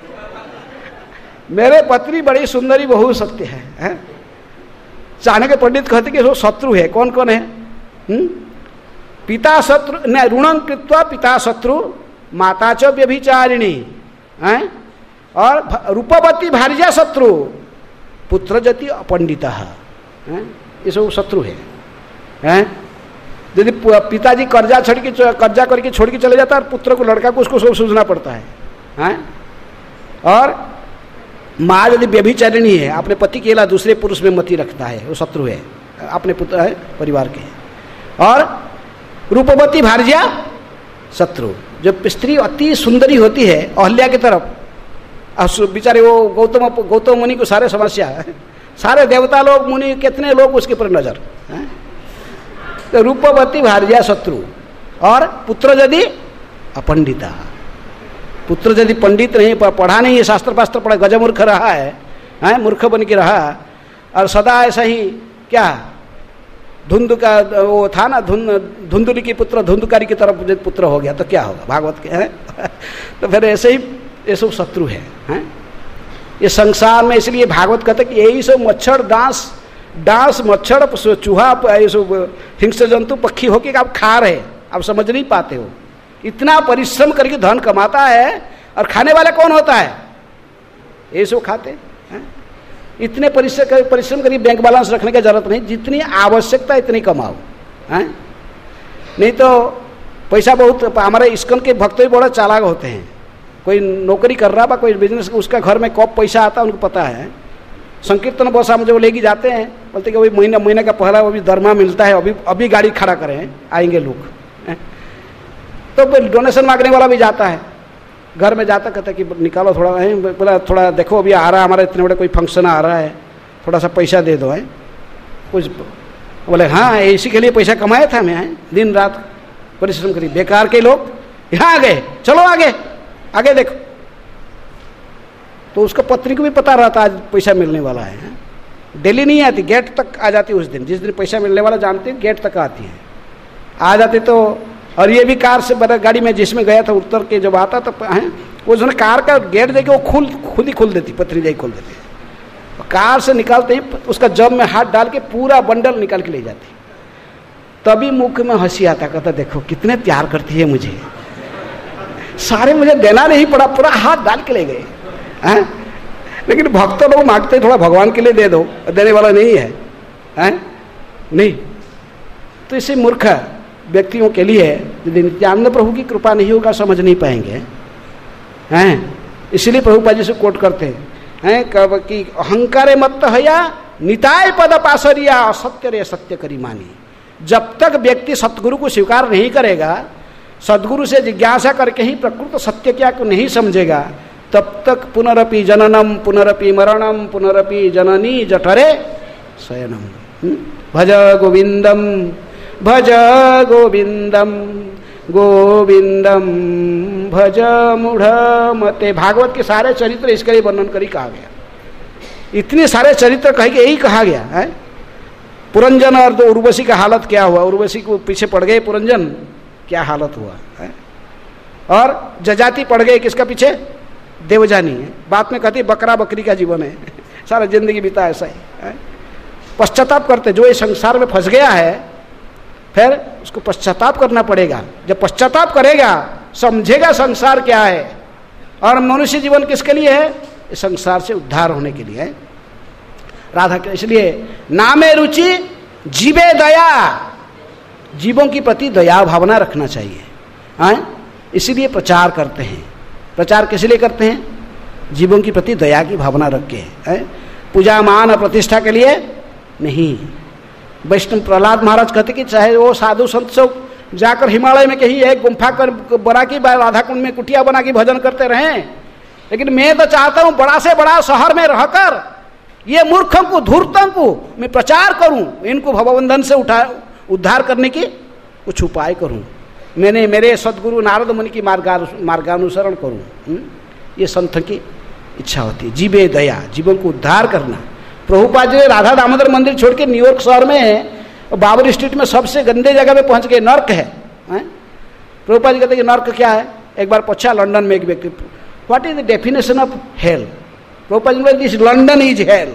मेरे पत्नी बड़ी सुंदरी बहु सत्य है, है? चाणक्य के पंडित कहते कि वो शत्रु है। कौन कौन है? हुँ? पिता शत्रु न ऋणं कृत्वा पिता शत्रु माता च व्यभिचारिणी, हैं? और रूपवती भार्या शत्रु पुत्र जति अपंडिता, हैं? ये सब शत्रु है, हैं? यदि पिताजी कर्जा छोड़ के कर्जा करके छोड़ के चले जाता है, पुत्र को लड़का को उसको सब सूझना पड़ता है, हैं? और माँ यदि व्यभिचारिणी है, अपने पति के अलावा दूसरे पुरुष में मति रखता है, वो शत्रु है, अपने पुत्र है परिवार के। और रूपवती भार्या शत्रु, जब स्त्री अति सुंदरी होती है अहल्या की तरफ, बेचारे वो गौतम गौतम मुनि को सारे समस्या है, सारे देवता लोग मुनि कितने लोग उसके पर नजर, है? तो रूपवती भार्या शत्रु। और पुत्र यदि अपंडिता, पुत्र यदि पंडित नहीं, पढ़ा नहीं है, शास्त्र पास्त्र पढ़ा, गजमूर्ख रहा है, है? मूर्ख बन के रहा और सदा ऐसा ही क्या धुंध का वो था ना, धुंध धुंधुली की पुत्र धुंधकारी की तरफ जब पुत्र हो गया तो क्या होगा? भागवत के हैं। तो फिर ऐसे ही ये सब शत्रु है, हैं? ये संसार में, इसलिए भागवत कहते कि यही सब मच्छर डांस डांस मच्छर चूहा ये सब हिंस्र जंतु पक्षी होके आप खा रहे, आप समझ नहीं पाते हो। इतना परिश्रम करके धन कमाता है और खाने वाला कौन होता है? ये सब खाते हैं। इतने परिश्रम परिश्रम करिए, बैंक बैलेंस रखने की जरूरत नहीं, जितनी आवश्यकता इतनी कमाओ, हैं? नहीं तो पैसा बहुत, हमारे इस्कॉन के भक्त भी बड़ा चालाक होते हैं। कोई नौकरी कर रहा बा, कोई बिजनेस, उसका घर में कब पैसा आता है उनको पता है। संकीर्तन बस हम जब लेके जाते हैं, बोलते कि वही महीना महीने का पहला अभी दरमा मिलता है, अभी अभी गाड़ी खड़ा करें, आएंगे लोग, तो डोनेशन मांगने वाला भी जाता है, घर में जाता कहता कि निकालो थोड़ा है, बोला थोड़ा देखो अभी आ रहा है हमारा इतने बड़े कोई फंक्शन आ रहा है, थोड़ा सा पैसा दे दो है कुछ। बोले हाँ इसी के लिए पैसा कमाया था मैं, दिन रात परिश्रम करी। बेकार के लोग यहाँ आ गए, चलो आगे आगे देखो। तो उसका पत्नी को भी पता रहता आज पैसा मिलने वाला है, डेली नहीं आती, गेट तक आ जाती उस दिन, जिस दिन पैसा मिलने वाला जानती है गेट तक आती है, आ जाती। तो और ये भी कार से बड़ा गाड़ी में जिसमें गया था उतर के जब आता तो है वो जो कार का गेट देके वो खुल खुद ही खोल देती, पत्नी जाई खोल देती। कार से निकालते ही उसका जब में हाथ डाल के पूरा बंडल निकाल के ले जाती। तभी मुख में हंसी आता, कहता देखो कितने प्यार करती है मुझे, सारे मुझे देना नहीं पड़ा, पूरा हाथ डाल के ले गए हैं। लेकिन भक्त लोग मांगते थोड़ा भगवान के लिए दे दो, देने वाला नहीं है, हैं? नहीं। तो इसे मूर्ख व्यक्तियों के लिए यदि नित्यानंद प्रभु की कृपा नहीं होगा समझ नहीं पाएंगे, हैं? इसलिए प्रभुपाद जी से कोट करते हैं कब कि अहंकारे मत हया निताय पद पासरिया असत्य रे सत्य करी मानी। जब तक व्यक्ति सतगुरु को स्वीकार नहीं करेगा, सदगुरु से जिज्ञासा करके ही प्रकृत सत्य क्या को नहीं समझेगा, तब तक पुनरपि जननम पुनरपि मरणम पुनरपि जननी जठरे शयनम। भज गोविंदम भज गोविंदम गोविंदम भज मूढ़ मते। भागवत के सारे चरित्र इसके लिए वर्णन करी कहा गया, इतने सारे चरित्र कहे कि यही कहा गया है। पुरंजन और तो उर्वशी का हालत क्या हुआ, उर्वशी को पीछे पड़ गए पुरंजन, क्या हालत हुआ है। और जजाति पड़ गए किसका पीछे, देवजानी है। बात में कहती बकरा बकरी का जीवन है, सारा जिंदगी बीता ऐसा ही है। पश्चाताप करते, जो इस संसार में फंस गया है फिर उसको पश्चाताप करना पड़ेगा। जब पश्चाताप करेगा समझेगा संसार क्या है और मनुष्य जीवन किसके लिए है, इस संसार से उद्धार होने के लिए है। राधा के इसलिए नामे रुचि जीवे दया, जीवों की प्रति दया भावना रखना चाहिए, हैं? इसीलिए प्रचार करते हैं। प्रचार किस लिए करते हैं, जीवों की प्रति दया की भावना रख के, हैं? पूजा मान और प्रतिष्ठा के लिए नहीं। वैष्णव प्रहलाद महाराज कहते कि चाहे वो साधु संत सब जाकर हिमालय में कहीं एक गुम्फा कर बना की राधा कुंड में कुटिया बना के भजन करते रहें, लेकिन मैं तो चाहता हूं बड़ा से बड़ा शहर में रहकर ये मूर्खों को धूर्तों को मैं प्रचार करूं, इनको भवबंधन से उठा उद्धार करने की कुछ उपाय करूं, मैंने मेरे सदगुरु नारद मुनि की मार्गा मार्गानुसरण करूं। ये संत की इच्छा होती है। जीवे दया, जीवन को उद्धार करना। प्रभुपाद जी राधा दामोदर मंदिर छोड़ के न्यूयॉर्क शहर में बाबर स्ट्रीट में सबसे गंदे जगह पे पहुंच गए, नर्क है, है? प्रभुपाद जी कहते हैं नर्क क्या है। एक बार पूछा लंदन में एक व्यक्ति, what is the definition of hell. Prabhupada ji कहते दिस लंदन इज हेल,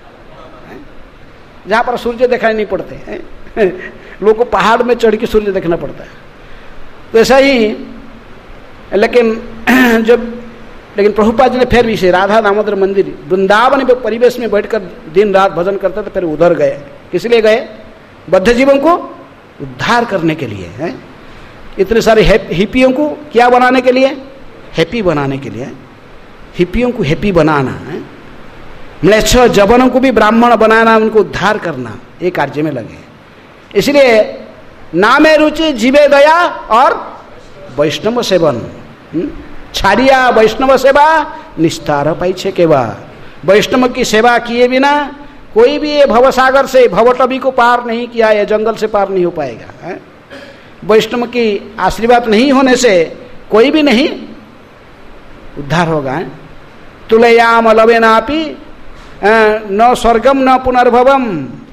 जहां पर सूर्य दिखाई नहीं पड़ते हैं, लोगों को पहाड़ में चढ़ के सूर्य देखना पड़ता है। तो ऐसा ही लेकिन जब लेकिन प्रभुपाद जी ने फिर भी से राधा दामोदर मंदिर वृंदावन में परिवेश में बैठकर दिन रात भजन करते थे, फिर उधर गए। किस लिए गए, बद्ध जीवन को उद्धार करने के लिए, हैं? इतने सारे हिप्पियों को क्या बनाने के लिए, हैप्पी बनाने के लिए। हिप्पियों को हैप्पी बनाना है, म्लेच्छ जवनों को भी ब्राह्मण बनाना, उनको उद्धार करना, ये कार्य में लगे। इसलिए नामे रुचि जीवे दया और वैष्णव सेवन। छाड़िया वैष्णव सेवा निस्तार पाइछे केवा। वैष्णव की सेवा किए बिना कोई भी ये भवसागर से भवटबी को पार नहीं किया, ये जंगल से पार नहीं हो पाएगा, है? वैष्णव की आशीर्वाद नहीं होने से कोई भी नहीं उद्धार होगा, है? तुलयाम लवेनापि न स्वर्गम न पुनर्भवम।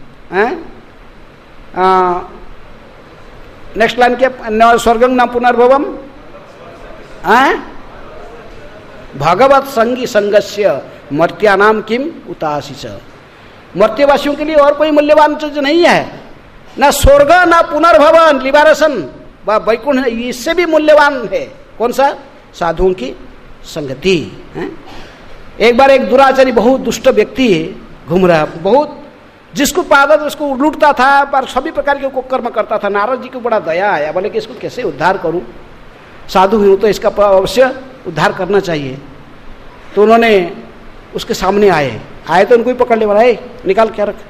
नेक्स्ट लाइन के न स्वर्गम न पुनर्भवम, भगवत संगी संगस्य मर्त्यानाम किम उतासी। मर्त्यवासियों के लिए और कोई मूल्यवान चीज नहीं है, न स्वर्ग न पुनर्भवन लिबारेशन वैकुंठ, इससे भी मूल्यवान है कौन सा, साधुओं की संगति, है? एक बार एक दुराचारी बहुत दुष्ट व्यक्ति घूम रहा, बहुत जिसको पादा उसको लूटता था, पर सभी प्रकार के कुकर्म करता था। नारद जी को बड़ा दया आया, बोले कि इसको कैसे उद्धार करूं, साधु हूं तो इसका अवश्य उद्धार करना चाहिए। तो उन्होंने उसके सामने आए आए तो उनको ही पकड़ ले, वाला निकाल क्या रख।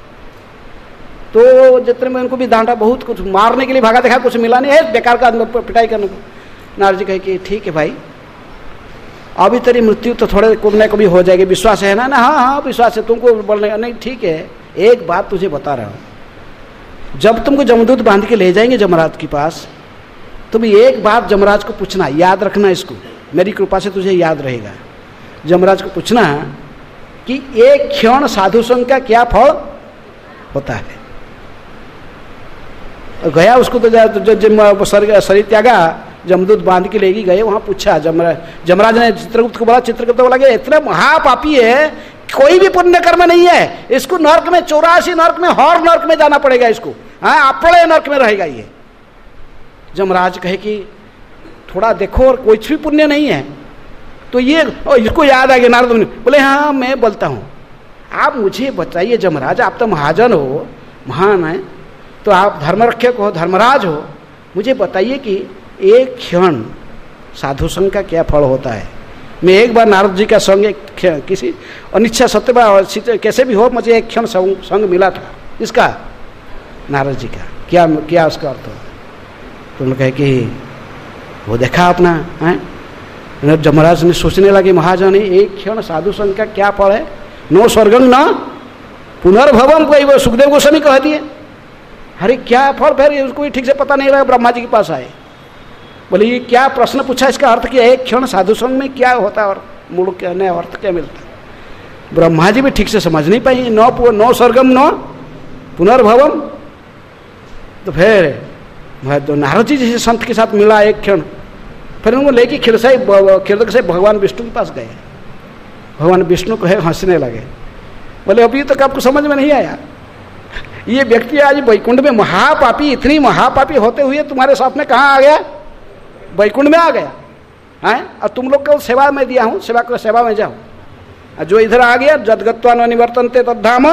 तो जितने में उनको भी डांटा, बहुत कुछ मारने के लिए भागा, देखा कुछ मिला नहीं है, बेकार का पिटाई करने को। नारद जी कहे कि ठीक है भाई, अभी तेरी मृत्यु तो थोड़े कभी ना कभी हो जाएगी, विश्वास है ना? ना हाँ हाँ विश्वास है तुमको बोलने का। नहीं ठीक है, एक बात तुझे बता रहा हूँ, जब तुमको जमदूत बांध के ले जाएंगे जमराज के पास, तुम एक बात जमराज को पूछना, याद रखना इसको, मेरी कृपा से तुझे याद रहेगा। जमराज को पूछना कि एक क्षण साधु संग का क्या फल होता है। गया उसको तो जो शरीर त्यागा, जमदूत बांध के लेगी गए, वहां पूछा जमराज जमराज ने चित्रगुप्त को बोला, चित्रगुप्त बोला कि इतना महापापी है, कोई भी पुण्य कर्म नहीं है, इसको नरक में, चौरासी नरक में, हर नरक में जाना पड़ेगा इसको, हाँ अपड़े नरक में रहेगा ये। जमराज कहे कि थोड़ा देखो और कुछ भी पुण्य नहीं है। तो ये इसको याद आ गया नारद मुनि, बोले हाँ मैं बोलता हूँ, आप मुझे बताइए जमराज, आप तो महाजन हो, महान है, तो आप धर्मरक्षक हो, धर्मराज हो, मुझे बताइए कि एक क्षण साधु संग का क्या फल होता है। मैं एक बार नारद जी का संग एक किसी अनिच्छा सत्य कैसे भी हो, मुझे एक क्षण संग मिला था, इसका नारद जी का क्या क्या उसका अर्थ हो? तो उन्होंने कहे कि वो देखा अपना है। जमराज ने सोचने लगे, महाजन एक क्षण साधु संग का क्या फल है? नो स्वर्गम न पुनर्भवम, कोई वो सुखदेव गोस्वामी कह दिए। अरे क्या फल, फिर उसको भी ठीक से पता नहीं लगा, ब्रह्मा जी के पास आए, बोले ये क्या प्रश्न पूछा, इसका अर्थ क्या, एक क्षण साधु संग में क्या होता है और मूल क्या नया अर्थ क्या मिलता है? ब्रह्मा जी भी ठीक से समझ नहीं पाई। नो नो स्वर्गम न पुनर्भवम। तो फिर तो नारद जी जैसे संत के साथ मिला एक क्षण, फिर उनको लेके खिरसाई खिरदक से भगवान विष्णु के पास गए। भगवान विष्णु को है हंसने लगे, बोले अभी तक आपको समझ में नहीं आया, ये व्यक्ति आज वैकुंठ में महापापी, इतनी महापापी होते हुए तुम्हारे साथ में कहाँ आ गया? वैकुंठ में आ गया है। और तुम लोग को सेवा में दिया हूँ, सेवा को सेवा में जाओ। जो इधर आ गया जदगत्वा न निवर्तन्ते तद्धाम,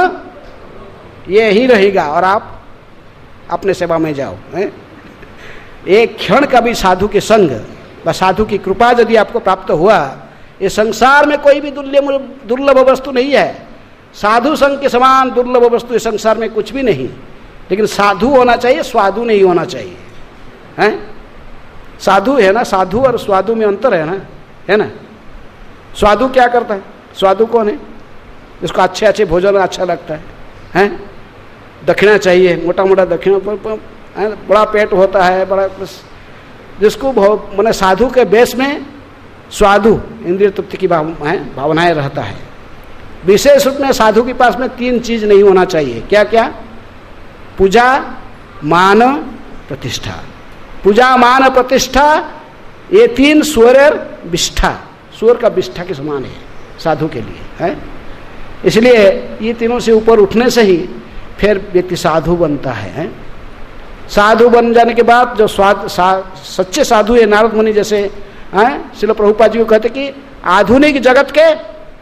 ये ही रहेगा और आप अपने सेवा में जाओ। है? एक क्षण का भी साधु के संग व साधु की कृपा यदि आपको प्राप्त हुआ, ये संसार में कोई भी दुर्लभ दुर्लभ वस्तु नहीं है। साधु संग के समान दुर्लभ वस्तु इस संसार में कुछ भी नहीं। लेकिन साधु होना चाहिए, स्वादु नहीं होना चाहिए। हैं? साधु है ना, साधु और स्वादु में अंतर है ना, है ना। स्वादु क्या करता है? स्वादु कौन है? जिसको अच्छे अच्छे भोजन अच्छा लगता है, हैं? दक्षिणा चाहिए, मोटा मोटा दक्षिणा पर, पर बड़ा पेट होता है, बड़ा जिसको मैंने साधु के बेस में स्वादु इंद्रिय तृप्ति की भावनाएं रहता है। विशेष रूप में साधु के पास में तीन चीज नहीं होना चाहिए। क्या क्या? पूजा, मान, प्रतिष्ठा। पूजा, मान, प्रतिष्ठा, ये तीन सूर्य विष्ठा, सूर्य का विष्ठा के समान है साधु के लिए, है। इसलिए ये तीनों से ऊपर उठने से ही फिर व्यक्ति साधु बनता है, है? साधु बन जाने के बाद जो स्वाद सा, सच्चे साधु है नारद मुनि जैसे, हैं? श्रील प्रभुपाद जी को कहते कि आधुनिक जगत के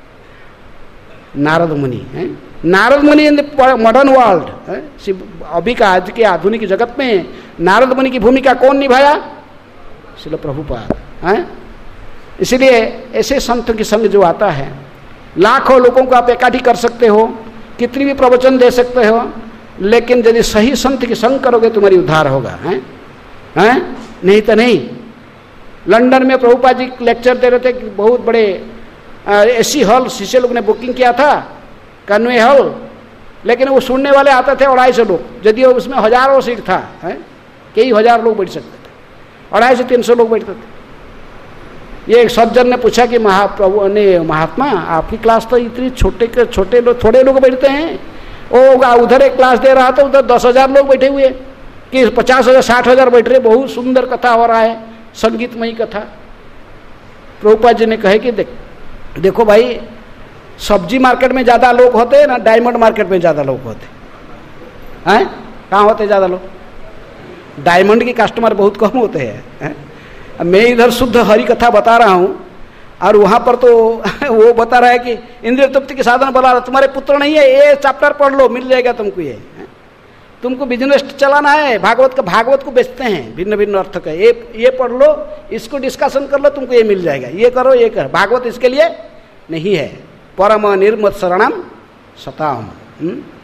नारद मुनि हैं। नारद मुनि इन मॉडर्न वर्ल्ड, अभी का आज के आधुनिक जगत में नारद मुनि की भूमिका कौन निभाया? श्रील प्रभुपाद, हैं? इसीलिए ऐसे संत के संग जो आता है, लाखों लोगों को आप इकट्ठी कर सकते हो, कितनी भी प्रवचन दे सकते हो, लेकिन यदि सही संत की संग करोगे तुम्हारी उद्धार होगा, हैं? हैं? नहीं तो नहीं। लंदन में प्रभुपाद जी लेक्चर दे रहे थे कि बहुत बड़े एसी हॉल शीशे लोग ने बुकिंग किया था, कन्वे हॉल, लेकिन वो सुनने वाले आते थे अढ़ाई सौ लोग, यदि उसमें हजारों सीट था, है? कई हजार लोग बैठ सकते थे, अढ़ाई से तीन सौ लोग बैठते थे। ये एक सज्जन ने पूछा कि महाप्रभु ने महात्मा आपकी क्लास तो इतनी छोटे छोटे लोग थोड़े लोग बैठते हैं, ओ उधर एक क्लास दे रहा था, उधर दस हजार लोग बैठे हुए कि पचास हजार साठ हजार बैठ रहे, बहुत सुंदर कथा हो रहा है, संगीतमयी कथा। प्रभुपाद जी ने कहे कि देख देखो भाई, सब्जी मार्केट में ज्यादा लोग होते हैं ना, डायमंड मार्केट में ज्यादा लोग होते हैं? कहाँ होते ज्यादा लोग? डायमंड के कस्टमर बहुत कम होते हैं, है? मैं इधर शुद्ध हरि कथा बता रहा हूँ और वहां पर तो वो बता रहा है कि इंद्रिय तृप्ति के साधन बता रहा, तुम्हारे पुत्र नहीं है, ये चैप्टर पढ़ लो, मिल जाएगा तुमको। ये है? तुमको बिजनेस चलाना है, भागवत का भागवत को बेचते हैं भिन्न भिन्न अर्थ का, ये ये पढ़ लो, इसको डिस्कशन कर लो, तुमको ये मिल जाएगा, ये करो ये कर। भागवत इसके लिए नहीं है। परम निर्मत शरणम सताम,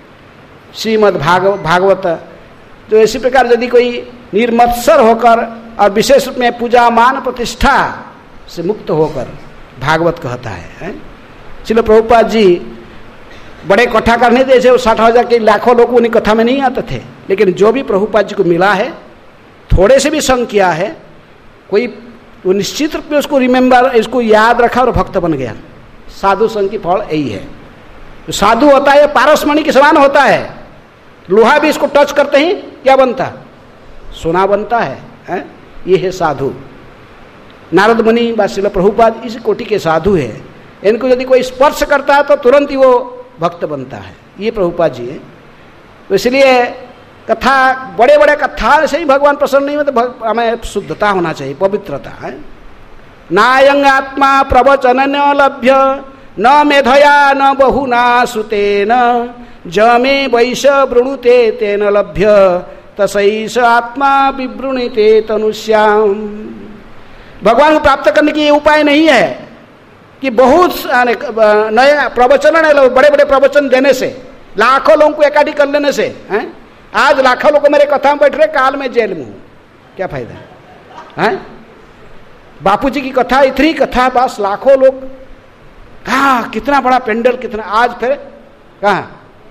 श्रीमद भागव भागवत। तो इसी प्रकार यदि कोई निर्मत्सर होकर और विशेष रूप में पूजा मान प्रतिष्ठा से मुक्त होकर भागवत कहता है, है? श्रील प्रभुपाद जी बड़े कथा करने थे, जैसे वो साठ हजार के लाखों लोग उन्हीं कथा में नहीं आते थे, लेकिन जो भी प्रभुपाद जी को मिला है, थोड़े से भी संग किया है, कोई वो निश्चित रूप में उसको रिमेम्बर, इसको याद रखा और भक्त बन गया। साधु संग की फल यही है। जो साधु होता है पारसमणि के समान होता है, लोहा भी इसको टच करते ही क्या बनता, सोना बनता है, है? ये है साधु। नारद मुनि व श्रील प्रभुपाद इस कोटि के साधु है। इनको यदि कोई स्पर्श करता है तो तुरंत ही वो भक्त बनता है। ये प्रभुपाद जी है। तो इसलिए कथा, बड़े बड़े कथा से ही भगवान प्रसन्न नहीं होते, तो हमें शुद्धता होना चाहिए, पवित्रता है। नायंग आत्मा प्रवचन न लभ्य न मेधया न बहुना सुतेन जमे वैश वृणुते तेन लभ्य तसैष आत्मा विवृणीते तनुष्याम। भगवान को प्राप्त करने की ये उपाय नहीं है कि बहुत नए प्रवचन, बड़े बड़े प्रवचन देने से, लाखों लोगों को इकट्ठी कर लेने से, हैं? आज लाखों लोग मेरे कथा में बैठ रहे, काल में जेल में हूं, क्या फायदा है? बापू जी की कथा, इतनी कथा, बस लाखों लोग, हाँ कितना बड़ा पेंडल, कितना, आज फिर कहा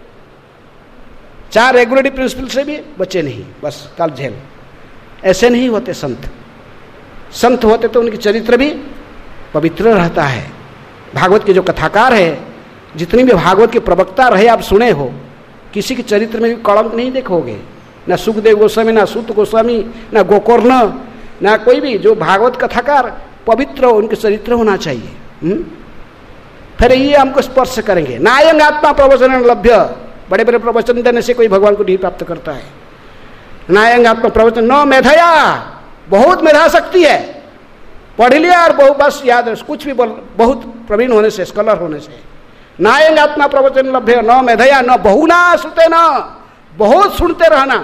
चार रेगुलेटरी प्रिंसिपल से भी बचे नहीं, बस कल जेल। ऐसे नहीं होते संत। संत होते तो उनके चरित्र भी पवित्र रहता है। भागवत के जो कथाकार है, जितनी भी भागवत के प्रवक्ता रहे आप सुने हो, किसी के चरित्र में भी कलंक नहीं देखोगे, ना सुखदेव गोस्वामी, ना सूत गोस्वामी, ना गोकर्ण, ना कोई भी जो भागवत कथाकार पवित्र हो, उनके चरित्र होना चाहिए। हुँ? फिर ये हमको स्पर्श करेंगे। नायंग आत्मा प्रवचन लभ्य, बड़े बड़े प्रवचन देने से कोई भगवान को नहीं प्राप्त करता है। नायंग आत्मा प्रवचन न मेधया, बहुत मेधा शक्ति है, पढ़ लिया और बहुत बस याद है, कुछ भी बोल, बहुत प्रवीण होने से, स्कॉलर होने से। नायंग आत्मा प्रवचन लभ्य न मेधया न बहुना सुते न, बहुत सुनते रहना।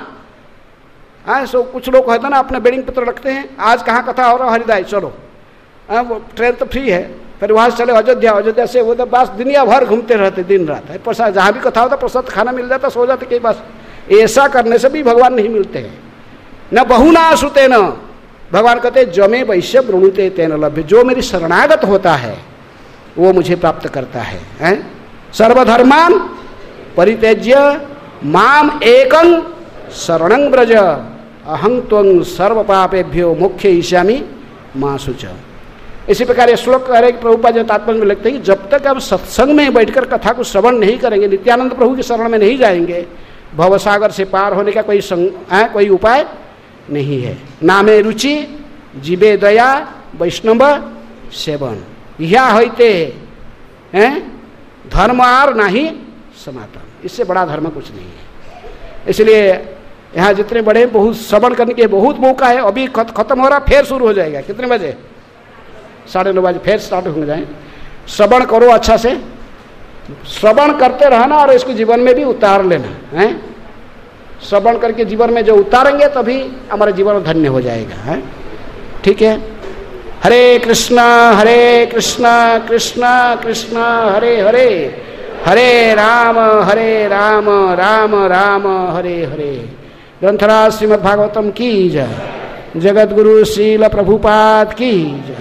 हाँ, सो कुछ लोग कहते ना अपने बेडिंग पत्र रखते हैं, आज कहाँ कथा हो रहा, हरिदाय चलो, हाँ वो ट्रेन तो फ्री है, फिर वहां से चले अयोध्या, अयोध्या से वो तो बस दुनिया भर घूमते रहते दिन रात। प्रसाद जहाँ भी कथा होता प्रसाद खाना मिल जाता, सो जाते कि बस। ऐसा करने से भी भगवान नहीं मिलते हैं। न बहुना सुते न, भगवान कहते जमे वैश्य वृणुते तेन लभ्य, जो मेरी शरणागत होता है वो मुझे प्राप्त करता है, हैं? सर्वधर्मान परित्यज्य माम एकं शरणं व्रज अहं त्वं सर्व पापेभ्यो मोक्षयिष्यामि मा शुच। इसी प्रकार ये श्लोक कह रहे प्रभुपाद जी तात्पर्य में लिखते हैं कि जब तक हम सत्संग में बैठकर कथा को श्रवण नहीं करेंगे, नित्यानंद प्रभु के शरण में नहीं जाएंगे, भवसागर से पार होने का कोई संग, है, कोई उपाय नहीं है। नामे रुचि जीवे दया वैष्णव सेवन, यह होते हैं धर्म आर नहीं सनातन। इससे बड़ा धर्म कुछ नहीं है। इसलिए यहाँ जितने बड़े, बहुत श्रवण करने के बहुत मौका है। अभी खत्म हो रहा, फिर शुरू हो जाएगा। कितने बजे? साढ़े नौ बजे फिर स्टार्ट हो जाए। श्रवण करो अच्छा से, श्रवण करते रहना और इसको जीवन में भी उतार लेना है। श्रवण करके जीवन में जो उतारेंगे तभी हमारा जीवन धन्य हो जाएगा, है? ठीक है। हरे कृष्णा हरे कृष्णा कृष्णा कृष्णा हरे हरे, हरे राम हरे राम राम राम हरे हरे। ग्रंथराज श्रीमद् भागवतम की जय। जगत गुरु श्रील प्रभुपाद की जय।